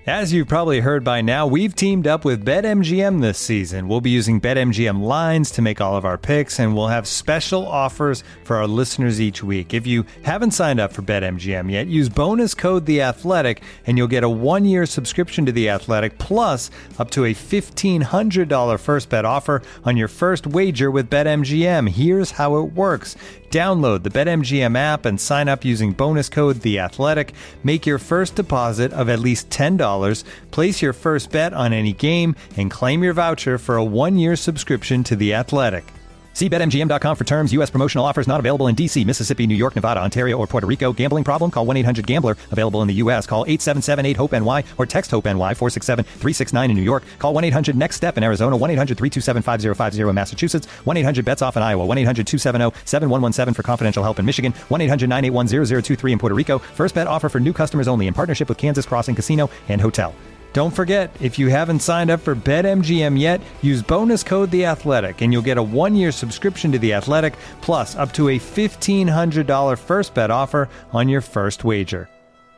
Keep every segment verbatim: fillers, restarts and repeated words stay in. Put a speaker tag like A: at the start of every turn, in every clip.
A: As you've probably heard by now, we've teamed up with BetMGM this season. We'll be using BetMGM lines to make all of our picks, and we'll have special offers for our listeners each week. If you haven't signed up for BetMGM yet, use bonus code The Athletic, and you'll get a one-year subscription to The Athletic, plus up to a fifteen hundred dollars first bet offer on your first wager with BetMGM. Here's how it works. Download the BetMGM app and sign up using bonus code The Athletic. Make your first deposit of at least ten dollars. Place your first bet on any game and claim your voucher for a one-year subscription to The Athletic. See Bet M G M dot com for terms. U S promotional offers not available in D C, Mississippi, New York, Nevada, Ontario, or Puerto Rico. Gambling problem? Call one eight hundred gambler. Available in the U S. Call eight seven seven eight hope N Y or text HOPE-NY four six seven three six nine in New York. Call one eight hundred next step in Arizona. one eight hundred three two seven five zero five zero in Massachusetts. one eight hundred bets off in Iowa. one eight hundred two seven zero seven one one seven for confidential help in Michigan. one eight hundred nine eight one zero zero two three in Puerto Rico. First bet offer for new customers only in partnership with Kansas Crossing Casino and Hotel. Don't forget, if you haven't signed up for BetMGM yet, use bonus code The Athletic, and you'll get a one-year subscription to The Athletic, plus up to a fifteen hundred dollars first bet offer on your first wager.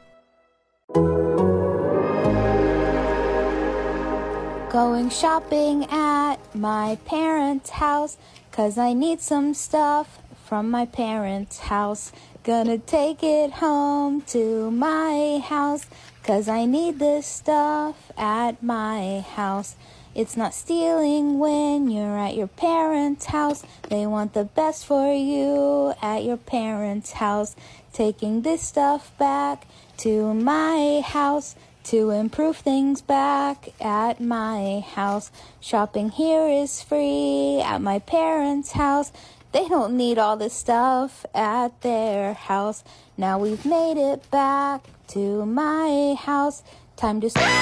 B: Going shopping at my parents' house, 'cause I need some stuff from my parents' house. Gonna take it home to my house, 'cause I need this stuff at my house. It's not stealing when you're at your parents' house. They want the best for you at your parents' house. Taking this stuff back to my house to improve things back at my house. Shopping here is free at my parents' house. They don't need all this stuff at their house. Now we've made it back to my house. Time to start.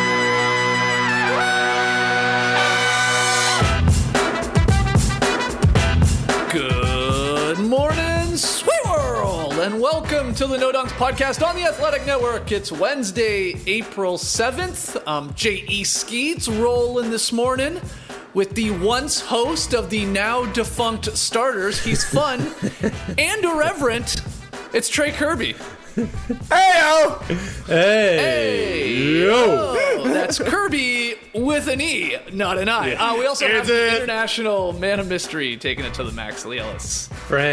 C: Good morning, sweet world, and welcome to the No Dunks podcast on the Athletic Network. It's Wednesday, April seventh. I'm J E Skeets rolling this morning with the once host of the now defunct Starters. He's fun and irreverent. It's Trey Kirby.
D: Hey-o!
C: Hey! Hey! Yo! That's Kirby with an E, not an I. Uh, we also
D: Is
C: have the
D: it?
C: international man of mystery taking it to the max, Lee Ellis.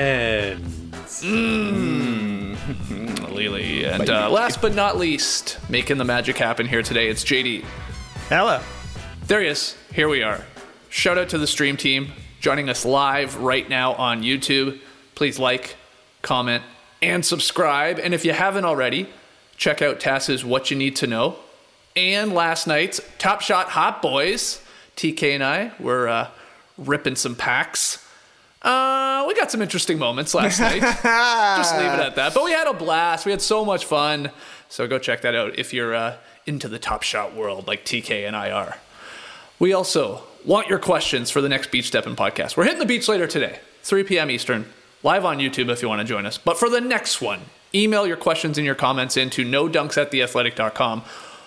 D: Friends.
C: Mmm. Lily. And uh, last but not least, making the magic happen here today, it's J D.
D: Hello.
C: There he is. Here we are. Shout out to the stream team joining us live right now on YouTube. Please like, comment, and subscribe. And if you haven't already, check out Tass's What You Need to Know. And last night's Top Shot Hot Boys. T K and I were uh, ripping some packs. Uh, we got some interesting moments last night. Just leave it at that. But we had a blast. We had so much fun. So go check that out if you're uh, into the Top Shot world like T K and I are. We also want your questions for the next Beach Steppin' podcast. We're hitting the beach later today, three p.m. Eastern, live on YouTube if you want to join us. But for the next one, email your questions and your comments into no dunks at the athletic dot com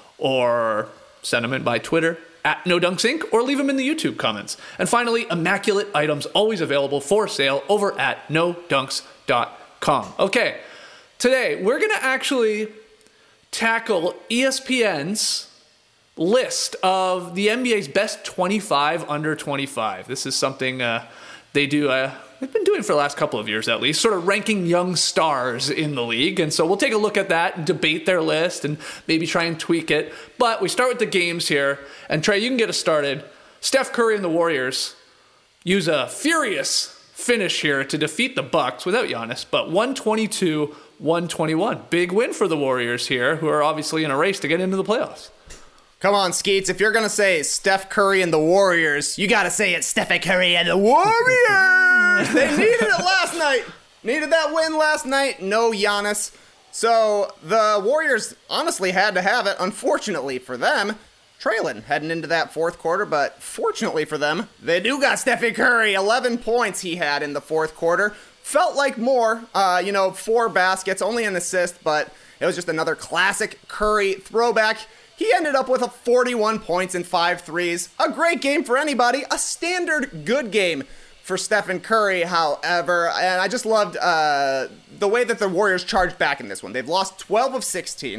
C: or send them in by Twitter at No Dunks Incorporated or leave them in the YouTube comments. And finally, immaculate items always available for sale over at no dunks dot com. Okay, today we're going to actually tackle E S P N's list of the N B A's best twenty-five under twenty-five. This is something uh, they do, uh, they've been doing for the last couple of years at least, sort of ranking young stars in the league. And so we'll take a look at that and debate their list and maybe try and tweak it. But we start with the games here. And Trey, you can get us started. Steph Curry and the Warriors use a furious finish here to defeat the Bucks without Giannis, but one twenty-two one twenty-one. Big win for the Warriors here, who are obviously in a race to get into the playoffs.
D: Come on, Skeets. If you're going to say Steph Curry and the Warriors, you got to say it's Steph Curry and the Warriors. They needed it last night. Needed that win last night. No Giannis. So the Warriors honestly had to have it. Unfortunately for them, trailing heading into that fourth quarter. But fortunately for them, they do got Steph Curry. eleven points he had in the fourth quarter. Felt like more. Uh, you know, four baskets, only an assist, but it was just another classic Curry throwback. He ended up with a forty-one points and five threes. A great game for anybody. A standard good game for Stephen Curry, however. And I just loved uh, the way that the Warriors charged back in this one. They've lost twelve of sixteen.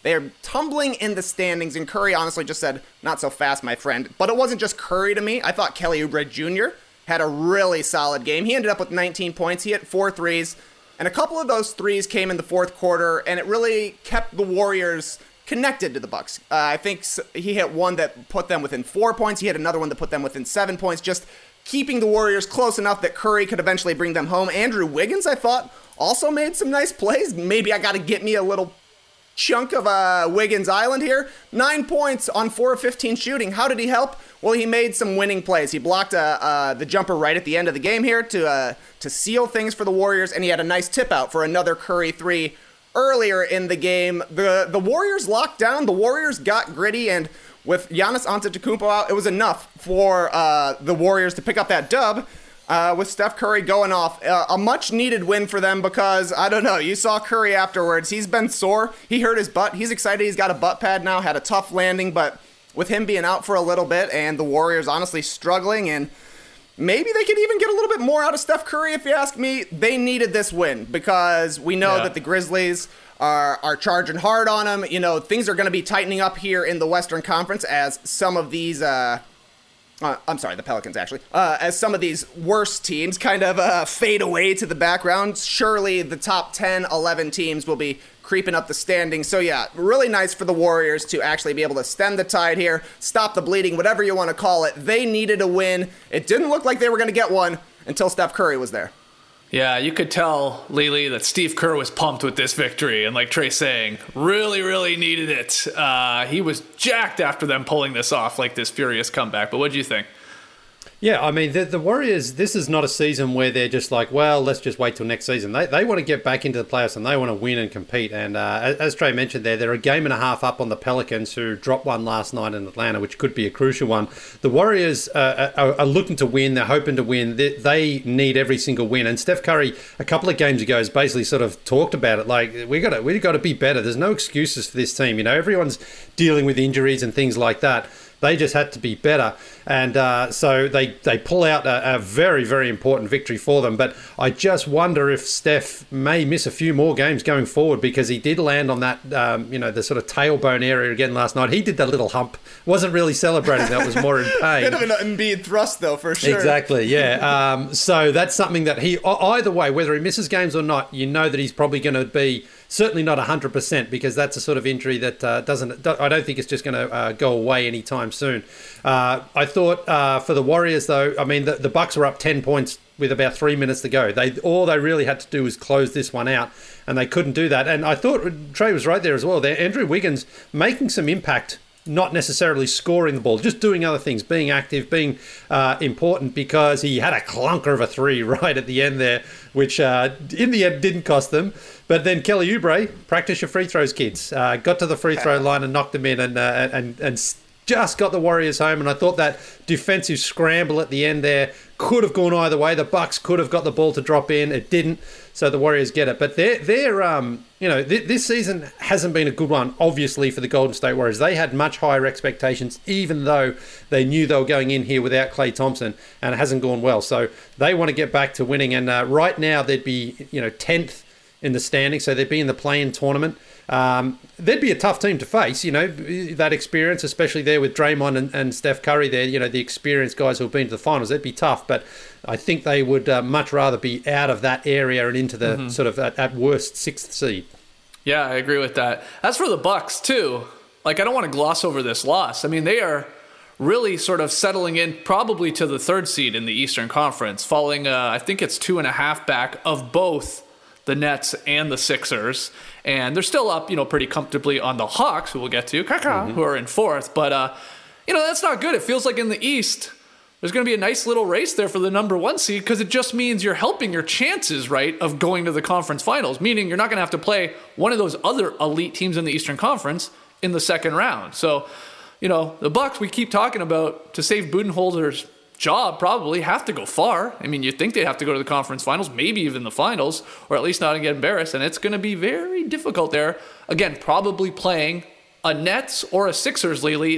D: They're tumbling in the standings, and Curry honestly just said, not so fast, my friend. But it wasn't just Curry to me. I thought Kelly Oubre Junior had a really solid game. He ended up with nineteen points. He hit four threes, and a couple of those threes came in the fourth quarter, and it really kept the Warriors connected to the Bucks. Uh, I think he hit one that put them within four points. He hit another one that put them within seven points, just keeping the Warriors close enough that Curry could eventually bring them home. Andrew Wiggins, I thought, also made some nice plays. Maybe I got to get me a little chunk of uh, Wiggins Island here. Nine points on four of fifteen shooting. How did he help? Well, he made some winning plays. He blocked uh, uh, the jumper right at the end of the game here to uh, to seal things for the Warriors, and he had a nice tip out for another Curry three earlier in the game. The the Warriors locked down. The Warriors got gritty, and with Giannis Antetokounmpo out, it was enough for uh, the Warriors to pick up that dub. Uh, with Steph Curry going off. Uh, a much-needed win for them because, I don't know, you saw Curry afterwards. He's been sore. He hurt his butt. He's excited. He's got a butt pad now, had a tough landing, but with him being out for a little bit and the Warriors honestly struggling, and maybe they could even get a little bit more out of Steph Curry, if you ask me, they needed this win because we know yeah. that the Grizzlies are, are charging hard on them. You know, things are going to be tightening up here in the Western Conference as some of these... Uh, Uh, I'm sorry, the Pelicans, actually. Uh, as some of these worst teams kind of uh, fade away to the background, surely the top ten, eleven teams will be creeping up the standings. So, yeah, really nice for the Warriors to actually be able to stem the tide here, stop the bleeding, whatever you want to call it. They needed a win. It didn't look like they were going to get one until Steph Curry was there.
C: Yeah, you could tell, Lily, that Steve Kerr was pumped with this victory. And like Trey's saying, really, really needed it. Uh, he was jacked after them pulling this off, like this furious comeback. But what do you think?
E: Yeah, I mean, the, the Warriors, this is not a season where they're just like, well, let's just wait till next season. They they want to get back into the playoffs and they want to win and compete. And uh, as, as Trey mentioned there, they're a game and a half up on the Pelicans, who dropped one last night in Atlanta, which could be a crucial one. The Warriors uh, are, are looking to win. They're hoping to win. They, they need every single win. And Steph Curry, a couple of games ago, has basically sort of talked about it. Like, we got to we got to be better. There's no excuses for this team. You know, everyone's dealing with injuries and things like that. They just had to be better. And uh, so they, they pull out a, a very, very important victory for them. But I just wonder if Steph may miss a few more games going forward, because he did land on that, um, you know, the sort of tailbone area again last night. He did that little hump. Wasn't really celebrating. That was more in pain.
D: Bit of an Embiid thrust, though, for sure.
E: Exactly, yeah. Um, so that's something that he, either way, whether he misses games or not, you know that he's probably going to be certainly not one hundred percent, because that's a sort of injury that uh, doesn't, I don't think it's just going to uh, go away anytime soon. Uh, I thought uh, for the Warriors, though, I mean, the, the Bucks were up ten points with about three minutes to go. They all they really had to do was close this one out, and they couldn't do that. And I thought Trey was right there as well. There, Andrew Wiggins making some impact, not necessarily scoring the ball, just doing other things, being active, being uh, important, because he had a clunker of a three right at the end there, which uh, in the end didn't cost them. But then Kelly Oubre, practice your free throws, kids. Uh, got to the free throw line and knocked them in, and uh, and and just got the Warriors home. And I thought that defensive scramble at the end there could have gone either way. The Bucks could have got the ball to drop in. It didn't, so the Warriors get it. But they're, they're um, you know, th- this season hasn't been a good one, obviously, for the Golden State Warriors. They had much higher expectations, even though they knew they were going in here without Klay Thompson, and it hasn't gone well. So they want to get back to winning. And uh, right now, they'd be, you know, tenth in the standing, so they'd be in the play-in tournament. Um, they'd be a tough team to face, you know, that experience, especially there with Draymond and, and Steph Curry there, you know, the experienced guys who have been to the finals. They'd be tough, but I think they would uh, much rather be out of that area and into the mm-hmm. sort of at, at worst sixth seed.
C: Yeah, I agree with that. As for the Bucks too, like, I don't want to gloss over this loss. I mean, they are really sort of settling in probably to the third seed in the Eastern Conference, falling, uh, I think it's two and a half back of both the Nets and the Sixers. And they're still up, you know, pretty comfortably on the Hawks, who we'll get to, mm-hmm. who are in fourth. But, uh, you know, that's not good. It feels like in the East, there's going to be a nice little race there for the number one seed, because it just means you're helping your chances, right, of going to the conference finals, meaning you're not going to have to play one of those other elite teams in the Eastern Conference in the second round. So, you know, the Bucks, we keep talking about, to save Budenholzer's job, probably have to go far. I mean, you'd think they'd have to go to the conference finals, maybe even the finals, or at least not get embarrassed, and it's going to be very difficult there. Again, probably playing a Nets or a Sixers, Lily,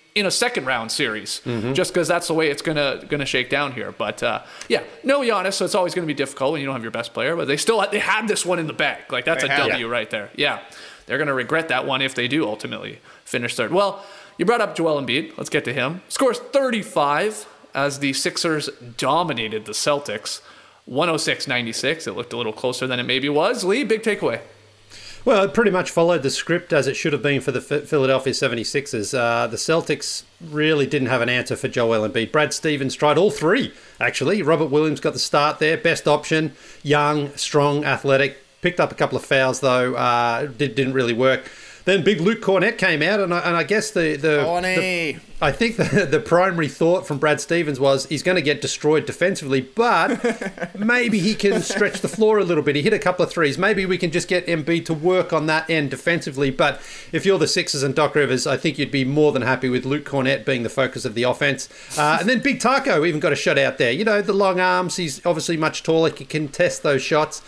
C: in a second round series, mm-hmm. just because that's the way it's gonna gonna shake down here. But uh, yeah, no Giannis, so it's always gonna be difficult when you don't have your best player. But they still they had this one in the bag. Like that's they a have, W yeah. right there. Yeah, they're gonna regret that one if they do ultimately finish third. Well, you brought up Joel Embiid. Let's get to him. Scores thirty-five as the Sixers dominated the Celtics, one oh six ninety-six. It looked a little closer than it maybe was. Lee, big takeaway.
E: Well, it pretty much followed the script as it should have been for the Philadelphia seventy-sixers. Uh, the Celtics really didn't have an answer for Joel Embiid. Brad Stevens tried all three, actually. Robert Williams got the start there. Best option, young, strong, athletic. Picked up a couple of fouls, though. Uh, did, didn't really work. Then big Luke Cornett came out, and I, and I guess the... the, the I think the, the primary thought from Brad Stevens was he's going to get destroyed defensively, but maybe he can stretch the floor a little bit. He hit a couple of threes. Maybe we can just get Embiid to work on that end defensively. But if you're the Sixers and Doc Rivers, I think you'd be more than happy with Luke Cornett being the focus of the offense. Uh, and then Big Taco even got a shot out there. You know, the long arms, he's obviously much taller, he can contest those shots.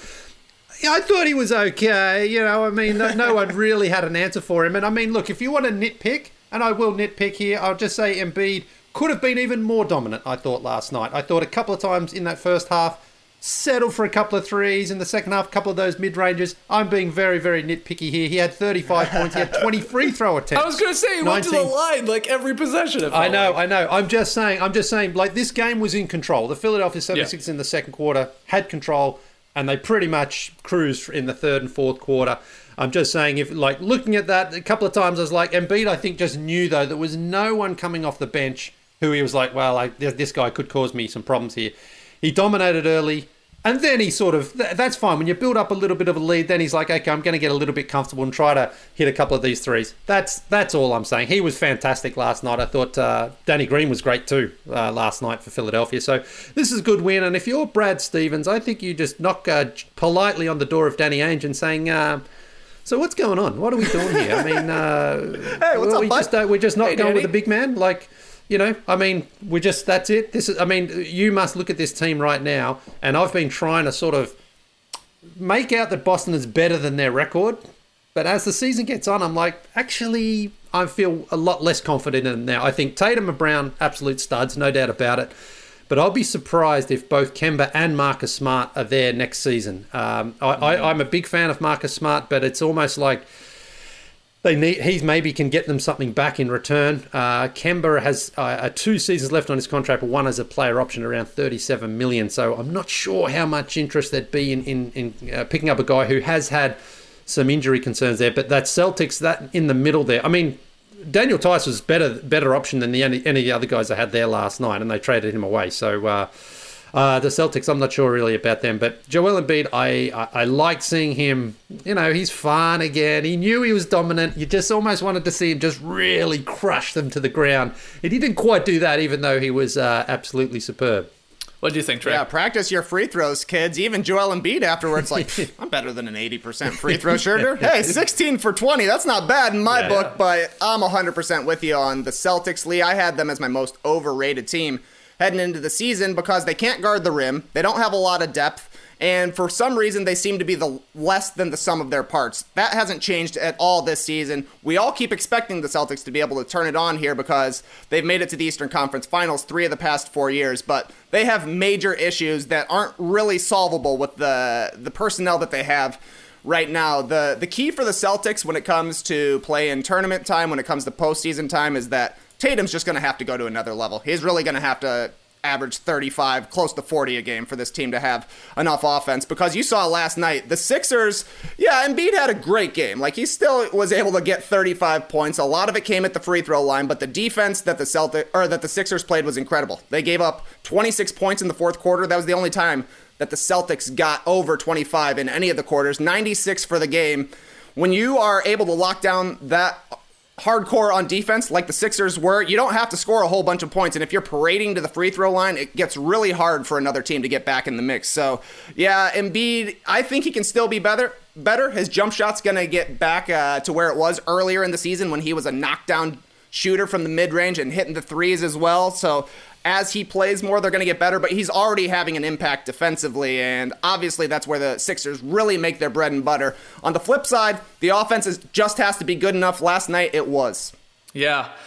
E: I thought he was okay. You know, I mean, no, no one really had an answer for him. And I mean, look, if you want to nitpick, and I will nitpick here, I'll just say Embiid could have been even more dominant, I thought, last night. I thought a couple of times in that first half, settled for a couple of threes. In the second half, a couple of those mid-ranges. I'm being very, very nitpicky here. He had thirty-five points. He had twenty free throw attempts.
C: I was going to say, he went to the line like every possession.
E: I know, like. I know. I'm just saying, I'm just saying, like, this game was in control. The Philadelphia seventy-sixers yeah. in the second quarter had control, and they pretty much cruised in the third and fourth quarter. I'm just saying, if like looking at that a couple of times, I was like, Embiid, I think, just knew, though, there was no one coming off the bench who he was like, well, I, this guy could cause me some problems here. He dominated early, and then he sort of, that's fine. When you build up a little bit of a lead, then he's like, okay, I'm going to get a little bit comfortable and try to hit a couple of these threes. That's that's all I'm saying. He was fantastic last night. I thought uh, Danny Green was great too uh, last night for Philadelphia. So this is a good win. And if you're Brad Stevens, I think you just knock uh, politely on the door of Danny Ainge and saying, uh, so what's going on? What are we doing here? I mean, uh,
D: hey, what's
E: we
D: up,
E: just, uh, we're just not
D: hey,
E: going
D: Danny.
E: with the big man? Like... You know, I mean, we just, that's it. This is, I mean, you must look at this team right now, and I've been trying to sort of make out that Boston is better than their record. But as the season gets on, I'm like, actually, I feel a lot less confident in them now. I think Tatum and Brown, absolute studs, no doubt about it. But I'll be surprised if both Kemba and Marcus Smart are there next season. Um, I, I, I'm a big fan of Marcus Smart, but it's almost like They need. He maybe can get them something back in return. Uh, Kemba has uh, two seasons left on his contract, but one as a player option around thirty-seven million dollars. So I'm not sure how much interest there'd be in in, in uh, picking up a guy who has had some injury concerns there. But that Celtics, that in the middle there. I mean, Daniel Tice was better better option than the any, any of the other guys I had there last night, and they traded him away. So. Uh, Uh, the Celtics, I'm not sure really about them. But Joel Embiid, I, I, I like seeing him. You know, he's fun again. He knew he was dominant. You just almost wanted to see him just really crush them to the ground. And he didn't quite do that, even though he was uh, absolutely superb.
C: What do you think, Trey?
D: Yeah, practice your free throws, kids. Even Joel Embiid afterwards, like, I'm better than an eighty percent free throw shooter. Hey, sixteen for twenty. That's not bad in my yeah, book, yeah. But I'm one hundred percent with you on the Celtics, Lee. I had them as my most overrated team heading into the season because they can't guard the rim. They don't have a lot of depth. And for some reason, they seem to be the less than the sum of their parts. That hasn't changed at all this season. We all keep expecting the Celtics to be able to turn it on here because they've made it to the Eastern Conference Finals three of the past four years. But they have major issues that aren't really solvable with the, the personnel that they have right now. The, the key for the Celtics when it comes to play in tournament time, when it comes to postseason time, is that Tatum's just going to have to go to another level. He's really going to have to average thirty-five, close to forty a game for this team to have enough offense. Because you saw last night, the Sixers, yeah, Embiid had a great game. Like, he still was able to get thirty-five points. A lot of it came at the free throw line, but the defense that the Celtic or that the Sixers played was incredible. They gave up twenty-six points in the fourth quarter. That was the only time that the Celtics got over twenty-five in any of the quarters. ninety-six for the game. When you are able to lock down that hardcore on defense like the Sixers were, you don't have to score a whole bunch of points. And if you're parading to the free throw line, it gets really hard for another team to get back in the mix. So, yeah, Embiid, I think he can still be better. Better. His jump shot's going to get back uh, to where it was earlier in the season when he was a knockdown shooter from the mid-range and hitting the threes as well. So as he plays more, they're going to get better, but he's already having an impact defensively, and obviously that's where the Sixers really make their bread and butter. On the flip side, the offense is, just has to be good enough. Last night, it was.
C: Yeah.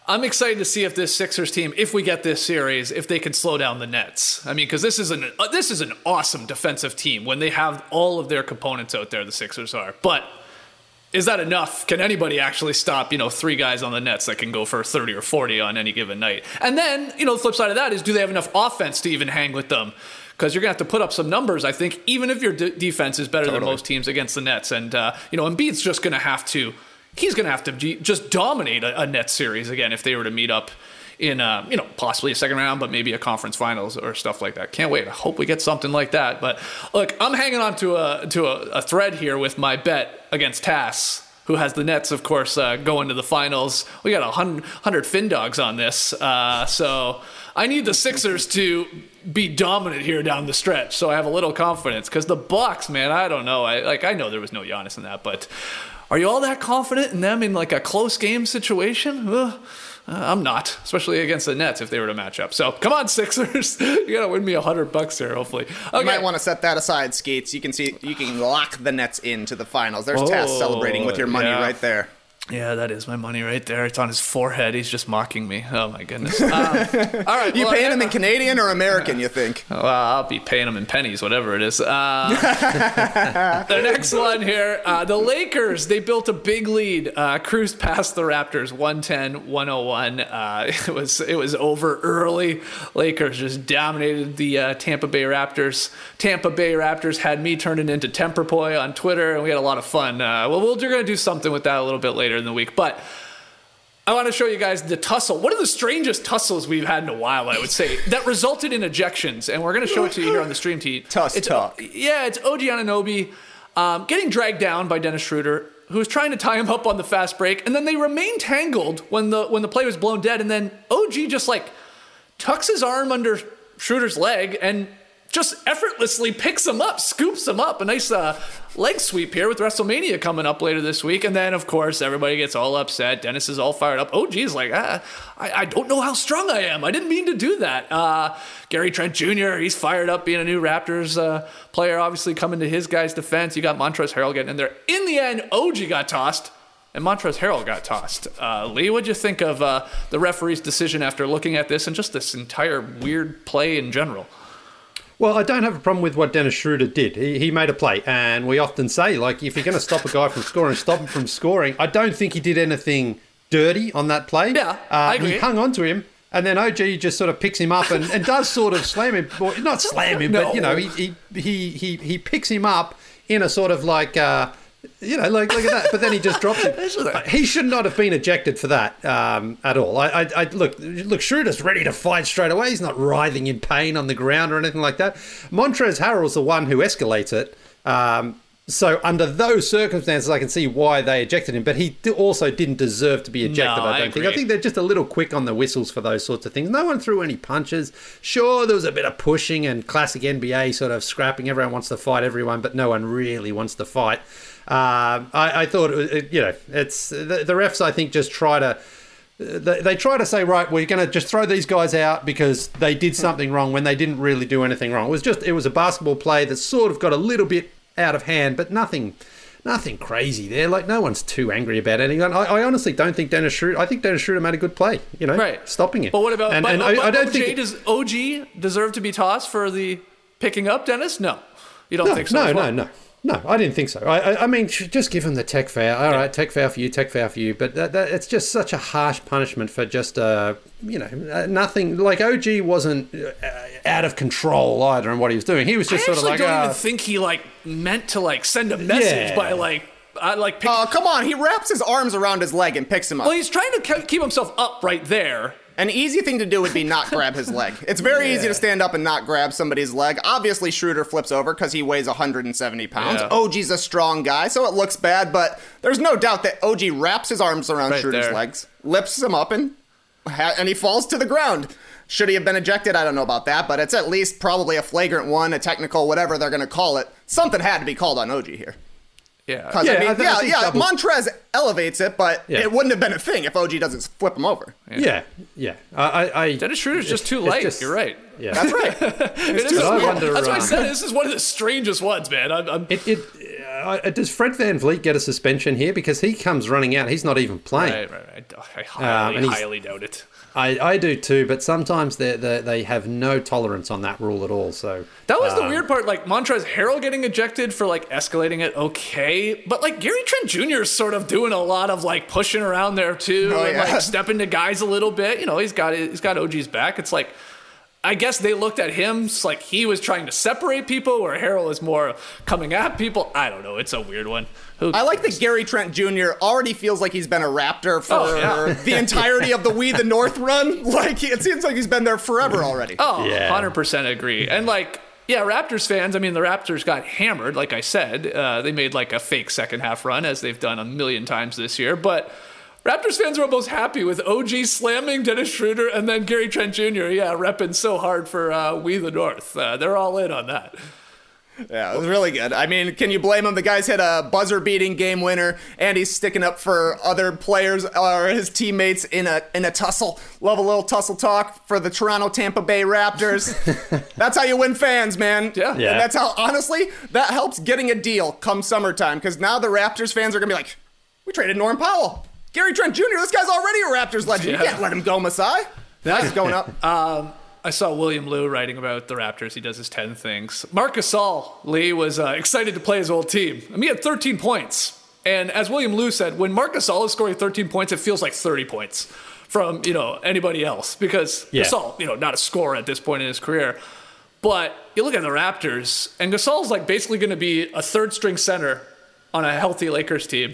C: I'm excited to see if this Sixers team, if we get this series, if they can slow down the Nets. I mean, because this is an uh, this is an awesome defensive team when they have all of their components out there. The Sixers are, but is that enough? Can anybody actually stop, you know, three guys on the Nets that can go for thirty or forty on any given night? And then, you know, the flip side of that is, do they have enough offense to even hang with them? Because you're going to have to put up some numbers, I think, even if your d- defense is better totally. than most teams against the Nets. And, uh, you know, Embiid's just going to have to, he's going to have to g- just dominate a, a Nets series again if they were to meet up in, uh, you know, possibly a second round, but maybe a conference finals or stuff like that. Can't wait. I hope we get something like that. But, look, I'm hanging on to a, to a, a thread here with my bet against Tass, who has the Nets, of course, uh, going to the finals. We got a hundred, hundred Fin Dogs on this. Uh, so I need the Sixers to be dominant here down the stretch, so I have a little confidence. Because the Bucks, man, I don't know. I like I know there was no Giannis in that, but are you all that confident in them in like a close game situation? Ugh. Uh, I'm not, especially against the Nets if they were to match up. So come on, Sixers, you gotta win me a hundred bucks here, hopefully. Okay.
D: You might want to set that aside, Skates. You can see you can lock the Nets into the finals. There's oh, Tass celebrating with your money yeah. right there.
C: Yeah, that is my money right there. It's on his forehead. He's just mocking me. Oh, my goodness. Um, all right.
D: You
C: well,
D: paying him in Canadian or American, you think?
C: Well, I'll be paying him in pennies, whatever it is. Uh, the next one here, uh, the Lakers, they built a big lead, uh, cruised past the Raptors, one ten one oh one. Uh, it was it was over early. Lakers just dominated the uh, Tampa Bay Raptors. Tampa Bay Raptors had me turning into Temperpoy on Twitter, and we had a lot of fun. Uh, well, we're going to do something with that a little bit later in the week, but I want to show you guys the tussle. One of the strangest tussles we've had in a while, I would say, that resulted in ejections, and we're going to show it to you here on the stream team.
D: Tuss
C: it's,
D: talk.
C: Yeah, it's O G Anunoby um, getting dragged down by Dennis Schroeder, who was trying to tie him up on the fast break, and then they remained tangled when the when the play was blown dead, and then O G just like tucks his arm under Schroeder's leg and just effortlessly picks him up, scoops him up. A nice uh, leg sweep here with WrestleMania coming up later this week. And then, of course, everybody gets all upset. Dennis is all fired up. O G's like, ah, I, I don't know how strong I am. I didn't mean to do that. Uh, Gary Trent Junior, he's fired up being a new Raptors uh, player, obviously coming to his guy's defense. You got Montrezl Harrell getting in there. In the end, O G got tossed. And Montrezl Harrell got tossed. Uh, Lee, what'd you think of uh, the referee's decision after looking at this and just this entire weird play in general?
E: Well, I don't have a problem with what Dennis Schroeder did. He, he made a play, and we often say, like, if you're going to stop a guy from scoring, stop him from scoring. I don't think he did anything dirty on that play.
C: Yeah,
E: uh,
C: I agree.
E: He hung on to him, and then O G just sort of picks him up and, and does sort of slam him. Well, not slam him, no. but, you know, he, he he he he picks him up in a sort of like... Uh, You know, like look at that. But then he just drops it. He should not have been ejected for that um, at all. I, I, I look, look. Schroeder's ready to fight straight away. He's not writhing in pain on the ground or anything like that. Montrezl Harrell's the one who escalates it. Um, so under those circumstances, I can see why they ejected him. But he also didn't deserve to be ejected.
C: No,
E: I don't
C: I
E: think. I think they're just a little quick on the whistles for those sorts of things. No one threw any punches. Sure, there was a bit of pushing and classic N B A sort of scrapping. Everyone wants to fight everyone, but no one really wants to fight. Uh, I, I thought, it, you know, it's the, the refs, I think, just try to, they, they try to say, right, we're going to just throw these guys out because they did something wrong when they didn't really do anything wrong. It was just, it was a basketball play that sort of got a little bit out of hand, but nothing, nothing crazy there. Like, no one's too angry about anything. I, I honestly don't think Dennis Schroeder, I think Dennis Schroeder made a good play, you know,
C: right.
E: stopping it.
C: But what about,
E: and,
C: but,
E: and
C: but,
E: I, I don't
C: O G,
E: think...
C: Does O G deserve to be tossed for the picking up, Dennis? No. You don't
E: no,
C: think so?
E: No,
C: well?
E: no, no. No, I didn't think so. I, I, I mean, just give him the tech foul. All right, tech foul for you, tech foul for you. But that, that, it's just such a harsh punishment for just, uh, you know, nothing. Like, O G wasn't uh, out of control either in what he was doing. He was just
C: I
E: sort of like,
C: I don't
E: uh,
C: even think he, like, meant to, like, send a message
E: yeah.
C: by, like, I like. Pick-
D: oh, come on. He wraps his arms around his leg and picks him up.
C: Well, he's trying to ke- keep himself up right there.
D: An easy thing to do would be not grab his leg. It's very yeah. easy to stand up and not grab somebody's leg. Obviously, Schroeder flips over because he weighs one hundred seventy pounds. Yeah. O G's a strong guy, so it looks bad, but there's no doubt that O G wraps his arms around right Schroeder's there. legs, lifts him up, and, and he falls to the ground. Should he have been ejected? I don't know about that, but it's at least probably a flagrant one, a technical, whatever they're going to call it. Something had to be called on O G here.
C: Yeah,
D: yeah, I mean,
E: I th-
D: yeah,
E: I
D: yeah.
E: double-
D: Montrez elevates it, but
E: yeah.
D: it wouldn't have been a thing if O G doesn't flip him over.
E: Yeah, yeah. yeah. I, I,
C: Dennis Schroeder's just too light. Just, You're right.
D: Yeah, that's right.
C: it is,
E: I
C: yeah,
E: wonder,
C: that's why I
E: um,
C: said this is one of the strangest ones, man. I'm, I'm...
E: It, it, uh, does Fred VanVleet get a suspension here? Because he comes running out. He's not even playing.
C: Right, right, right. I highly, um, highly doubt it.
E: I, I do too, but sometimes they they have no tolerance on that rule at all. So
C: that was um, the weird part. Like Montrezl Harrell getting ejected for like escalating it, okay, but like Gary Trent Junior is sort of doing a lot of like pushing around there too, oh, and yeah. like stepping to guys a little bit. You know, he's got he's got O G's back. It's like, I guess they looked at him like he was trying to separate people, where Harrell is more coming at people. I don't know. It's a weird one. Who
D: I like that Gary Trent Junior already feels like he's been a Raptor for oh, yeah. the entirety of the We the North run. Like, it seems like he's been there forever already.
C: Oh, yeah. one hundred percent agree. And, like, yeah, Raptors fans, I mean, the Raptors got hammered, like I said. Uh, they made, like, a fake second half run, as they've done a million times this year. But Raptors fans are almost happy with O G slamming Dennis Schroeder and then Gary Trent Junior, yeah, repping so hard for uh, We the North. Uh, they're all in on that.
D: Yeah, it was really good. I mean, can you blame him? The guy's hit a buzzer-beating game winner, and he's sticking up for other players or his teammates in a in a tussle. Love a little tussle talk for the Toronto Tampa Bay Raptors. That's how you win fans, man.
C: Yeah.
D: yeah. And that's how, honestly, that helps getting a deal come summertime, because now the Raptors fans are going to be like, we traded Norm Powell. Gary Trent Junior, this guy's already a Raptors legend. Yeah. You can't let him go, Masai. Now he's going up.
C: um, I saw William Liu writing about the Raptors. He does his ten things. Marc Gasol, Lee, was uh, excited to play his old team. I mean, he had thirteen points. And as William Liu said, when Marc Gasol is scoring thirteen points, it feels like thirty points from, you know, anybody else. Because yeah. Gasol, you know, not a scorer at this point in his career. But you look at the Raptors, and Gasol's like basically going to be a third-string center on a healthy Lakers team.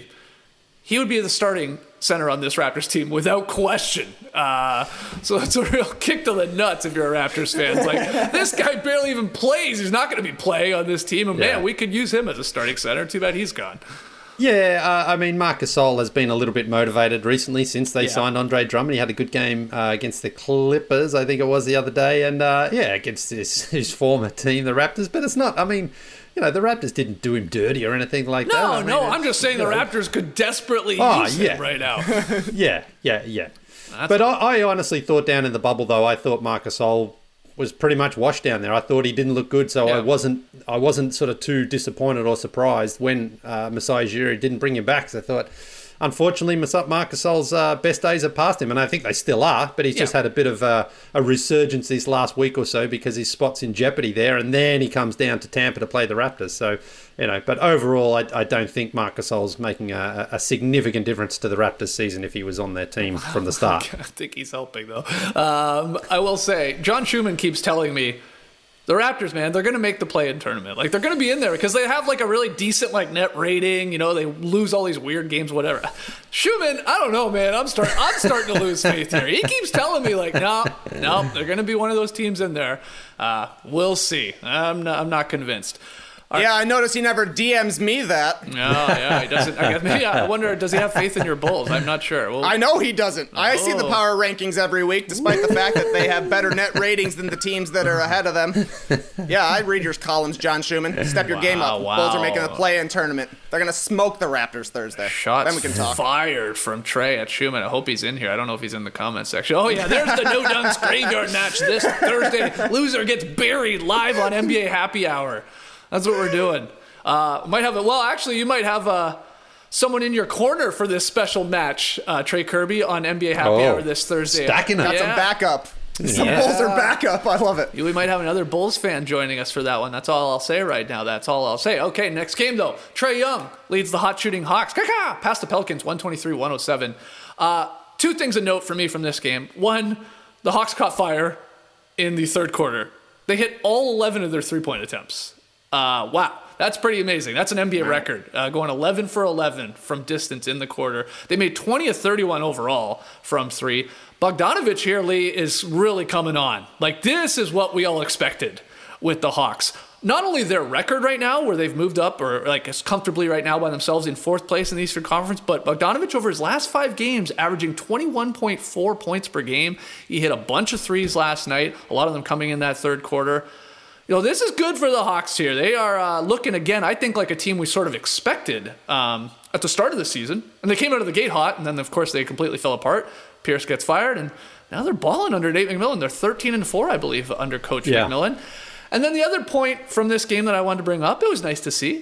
C: He would be the starting center on this Raptors team without question. Uh, so it's a real kick to the nuts if you're a Raptors fan. It's like, this guy barely even plays. He's not going to be playing on this team. And yeah. man, we could use him as a starting center. Too bad he's gone.
E: Yeah, uh, I mean, Marc Gasol has been a little bit motivated recently since they
C: yeah.
E: signed Andre Drummond. He had a good game uh, against the Clippers, I think it was the other day. And uh, yeah, against his, his former team, the Raptors. But it's not, I mean... You know, the Raptors didn't do him dirty or anything like
C: no,
E: that. I mean,
C: no, I'm just saying the know. Raptors could desperately
E: oh,
C: use
E: yeah.
C: him right now.
E: yeah, yeah, yeah.
C: That's
E: but I, I honestly thought down in the bubble, though, I thought Marc Gasol was pretty much washed down there. I thought he didn't look good, so yeah. I wasn't I wasn't sort of too disappointed or surprised when uh, Masai Ujiri didn't bring him back. So I thought, unfortunately, Marc Gasol's uh, best days are past him, and I think they still are, but he's yeah. just had a bit of a, a resurgence this last week or so because his spot's in jeopardy there, and then he comes down to Tampa to play the Raptors. So, you know, but overall, I, I don't think Marc Gasol's making a, a significant difference to the Raptors season if he was on their team from the start.
C: I think he's helping, though. Um, I will say, John Schumann keeps telling me, the Raptors, man, they're going to make the play-in tournament. Like, they're going to be in there because they have, like, a really decent, like, net rating. You know, they lose all these weird games, whatever. Schumann, I don't know, man. I'm, start- I'm starting to lose faith here. He keeps telling me, like, no, no, they're going to be one of those teams in there. Uh, we'll see. I'm not, I'm not convinced.
D: All yeah, right. I noticed he never D Ms me that.
C: No, yeah, he doesn't. I guess, maybe I wonder, does he have faith in your Bulls? I'm not sure. Well,
D: I know he doesn't. Oh. I see the power rankings every week, despite the fact that they have better net ratings than the teams that are ahead of them. Yeah, I read your columns, John Schumann. Step your
C: wow,
D: game up.
C: Wow.
D: Bulls are making a play-in tournament. They're going to smoke the Raptors Thursday.
C: Shots
D: then we can talk.
C: Fired from Trey at Schumann. I hope he's in here. I don't know if he's in the comment section. Oh, yeah, there's the No Dunks graveyard match this Thursday. Loser gets buried live on N B A Happy Hour. That's what we're doing. Uh, might have a, well, actually, you might have uh, someone in your corner for this special match, uh, Trey Kirby, on N B A Happy
E: oh,
C: Hour this Thursday.
E: Stacking up.
D: Got
C: yeah.
D: some backup. Some
E: yeah.
D: Bulls are backup. I love it.
C: We might have another Bulls fan joining us for that one. That's all I'll say right now. That's all I'll say. Okay, next game, though. Trae Young leads the hot shooting Hawks. Kaka! Past the Pelicans, one twenty-three one oh seven. Uh, two things to note for me from this game. One, the Hawks caught fire in the third quarter. They hit all eleven of their three-point attempts. Uh, wow. That's pretty amazing. That's an N B A right. record, uh, going eleven for eleven from distance in the quarter. They made twenty of thirty-one overall from three. Bogdanović here, Lee, is really coming on. Like, this is what we all expected with the Hawks. Not only their record right now, where they've moved up, or like as comfortably right now by themselves in fourth place in the Eastern Conference, but Bogdanović over his last five games, averaging twenty-one point four points per game. He hit a bunch of threes last night, a lot of them coming in that third quarter. You know, this is good for the Hawks here. They are uh, looking, again, I think, like a team we sort of expected um, at the start of the season. And they came out of the gate hot, and then, of course, they completely fell apart. Pierce gets fired, and now they're balling under Nate McMillan. They're thirteen and four, I believe, under Coach yeah. McMillan. And then the other point from this game that I wanted to bring up, it was nice to see.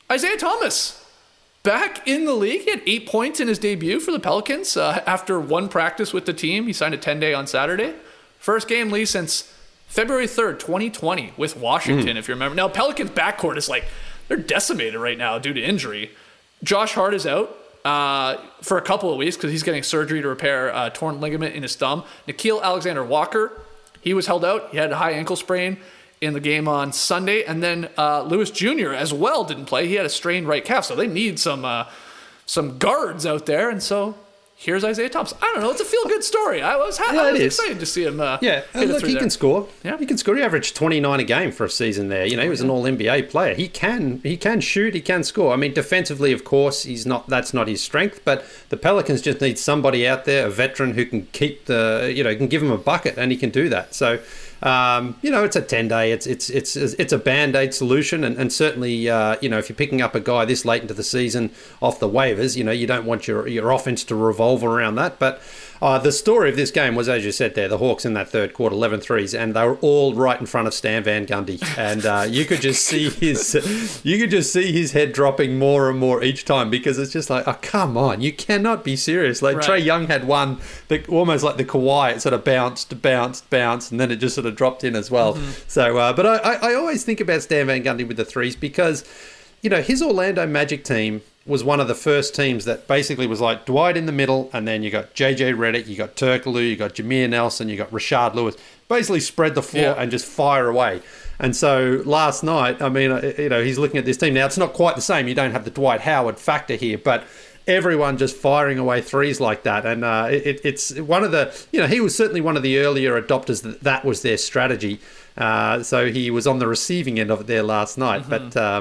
C: Isaiah Thomas, back in the league. He had eight points in his debut for the Pelicans uh, after one practice with the team. He signed a ten-day on Saturday. First game, Lee, since February third, twenty twenty with Washington, mm. if you remember. Now, Pelicans' backcourt is like, they're decimated right now due to injury. Josh Hart is out uh, for a couple of weeks because he's getting surgery to repair a torn ligament in his thumb. Nickeil Alexander-Walker, he was held out. He had a high ankle sprain in the game on Sunday. And then uh, Lewis Junior as well didn't play. He had a strained right calf. So they need some uh, some guards out there. And so here's Isaiah Thomas. I don't know. It's a feel-good story. I was, ha-
E: yeah,
C: I was
E: it
C: excited
E: is.
C: to see him uh,
E: Yeah,
C: hit
E: look, he
C: there.
E: can score.
C: Yeah.
E: He can score. He averaged twenty-nine a game for a season there. You know, he was an all N B A player. He can he can shoot, he can score. I mean, defensively, of course, he's not. That's not his strength, but the Pelicans just need somebody out there, a veteran who can keep the, you know, can give him a bucket, and he can do that. So, Um, you know, it's a ten-day. It's it's it's it's a band-aid solution, and and certainly, uh, you know, if you're picking up a guy this late into the season off the waivers, you know, you don't want your your offense to revolve around that. But uh, the story of this game was, as you said there, the Hawks in that third quarter, eleven threes, and they were all right in front of Stan Van Gundy, and uh, you could just see his you could just see his head dropping more and more each time, because it's just like, oh, come on, you cannot be serious. Like
C: Right.
E: Trae Young had one that almost like the Kawhi, it sort of bounced, bounced, bounced, and then it just sort of dropped in as well. Mm-hmm. So, uh, but I, I, I always think about Stan Van Gundy with the threes because, you know, his Orlando Magic team was one of the first teams that basically was like Dwight in the middle, and then you got J J Redick, you got Turkoglu, you got Jameer Nelson, you got Rashard Lewis. Basically spread the floor
C: Yeah.
E: and just fire away. And so last night, I mean, you know, he's looking at this team. Now, it's not quite the same. You don't have the Dwight Howard factor here, but everyone just firing away threes like that. And uh, it, it's one of the, you know, he was certainly one of the earlier adopters that that was their strategy. Uh, so he was on the receiving end of it there last night. Mm-hmm. But uh,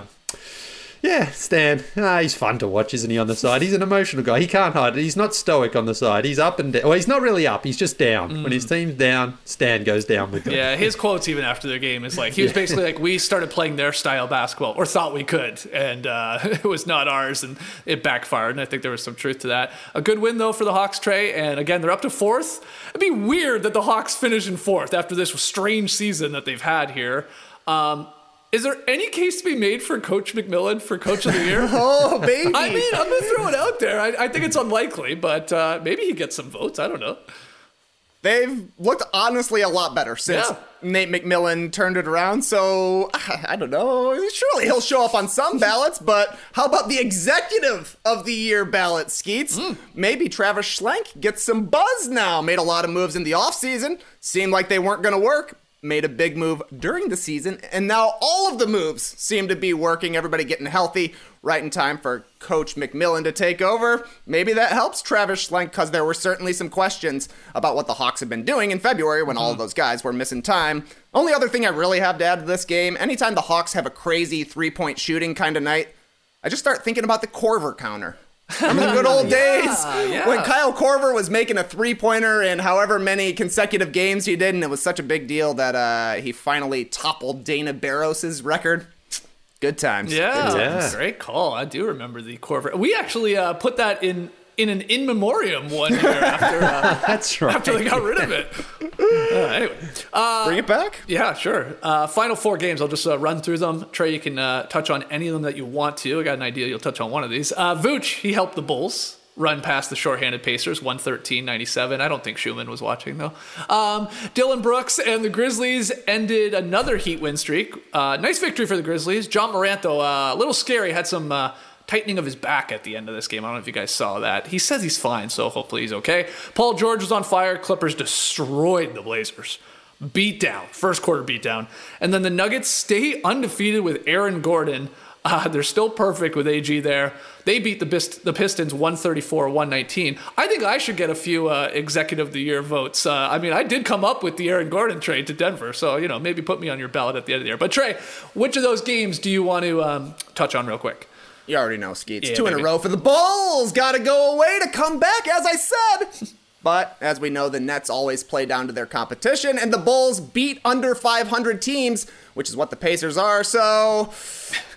E: yeah, Stan, ah, he's fun to watch, isn't he, on the side? He's an emotional guy. He can't hide it. He's not stoic on the side. He's up and down. Well, he's not really up. He's just down. Mm. When his team's down, Stan goes down with him.
C: Yeah, his quotes even after their game is like, he was yeah. basically like, we started playing their style basketball, or thought we could, and uh, it was not ours, and it backfired, and I think there was some truth to that. A good win, though, for the Hawks, Trey, and again, they're up to fourth. It'd be weird that the Hawks finish in fourth after this strange season that they've had here. Um, Is there any case to be made for Coach McMillan for Coach of the Year?
D: Oh, baby.
C: I mean, I'm going to throw it out there. I, I think it's unlikely, but uh, maybe he gets some votes. I don't know.
D: They've looked honestly a lot better since
C: Yeah.
D: Nate McMillan turned it around. So, I don't know. Surely he'll show up on some ballots, but how about the Executive of the Year ballot, Skeets? Mm. Maybe Travis Schlenk gets some buzz now. Made a lot of moves in the offseason. Seemed like they weren't going to work. Made a big move during the season, and now all of the moves seem to be working. Everybody getting healthy right in time for Coach McMillan to take over. Maybe that helps Travis Schlenk, because there were certainly some questions about what the Hawks have been doing in February when mm-hmm. all of those guys were missing time. Only other thing I really have to add to this game, anytime the Hawks have a crazy three-point shooting kind of night, I just start thinking about the Korver counter. Remember the good old days
C: yeah, yeah.
D: when Kyle Korver was making a three-pointer in however many consecutive games he did, and it was such a big deal that uh, he finally toppled Dana Barros' record. Good times.
C: Yeah,
D: Good
E: times.
C: Great call. I do remember the Korver. We actually uh, put that in in an in memoriam one year after uh,
E: That's right.
C: after they got rid of it. Uh, anyway, uh,
D: Bring it back?
C: Yeah, sure. Uh, final four games. I'll just uh, run through them. Trey, you can uh, touch on any of them that you want to. I got an idea you'll touch on one of these. Uh, Vooch, he helped the Bulls run past the shorthanded Pacers, one thirteen ninety-seven. I don't think Schumann was watching, though. Um, Dylan Brooks and the Grizzlies ended another Heat win streak. Uh, nice victory for the Grizzlies. John Morant, though, uh, a little scary, had some uh, tightening of his back at the end of this game. I don't know if you guys saw that. He says he's fine, so hopefully he's okay. Paul George was on fire. Clippers destroyed the Blazers. Beat down. First quarter beat down. And then the Nuggets stay undefeated with Aaron Gordon. Uh, they're still perfect with A G there. They beat the, Bist- the Pistons one thirty-four one nineteen. I think I should get a few uh, Executive of the Year votes. Uh, I mean, I did come up with the Aaron Gordon trade to Denver, so, you know, maybe put me on your ballot at the end of the year. But, Trey, which of those games do you want to um, touch on real quick?
D: You already know, Skeets.
C: Yeah,
D: Two
C: baby.
D: in a row for the Bulls. Got to go away to come back, as I said. But, as we know, the Nets always play down to their competition, and the Bulls beat under five hundred teams, which is what the Pacers are, so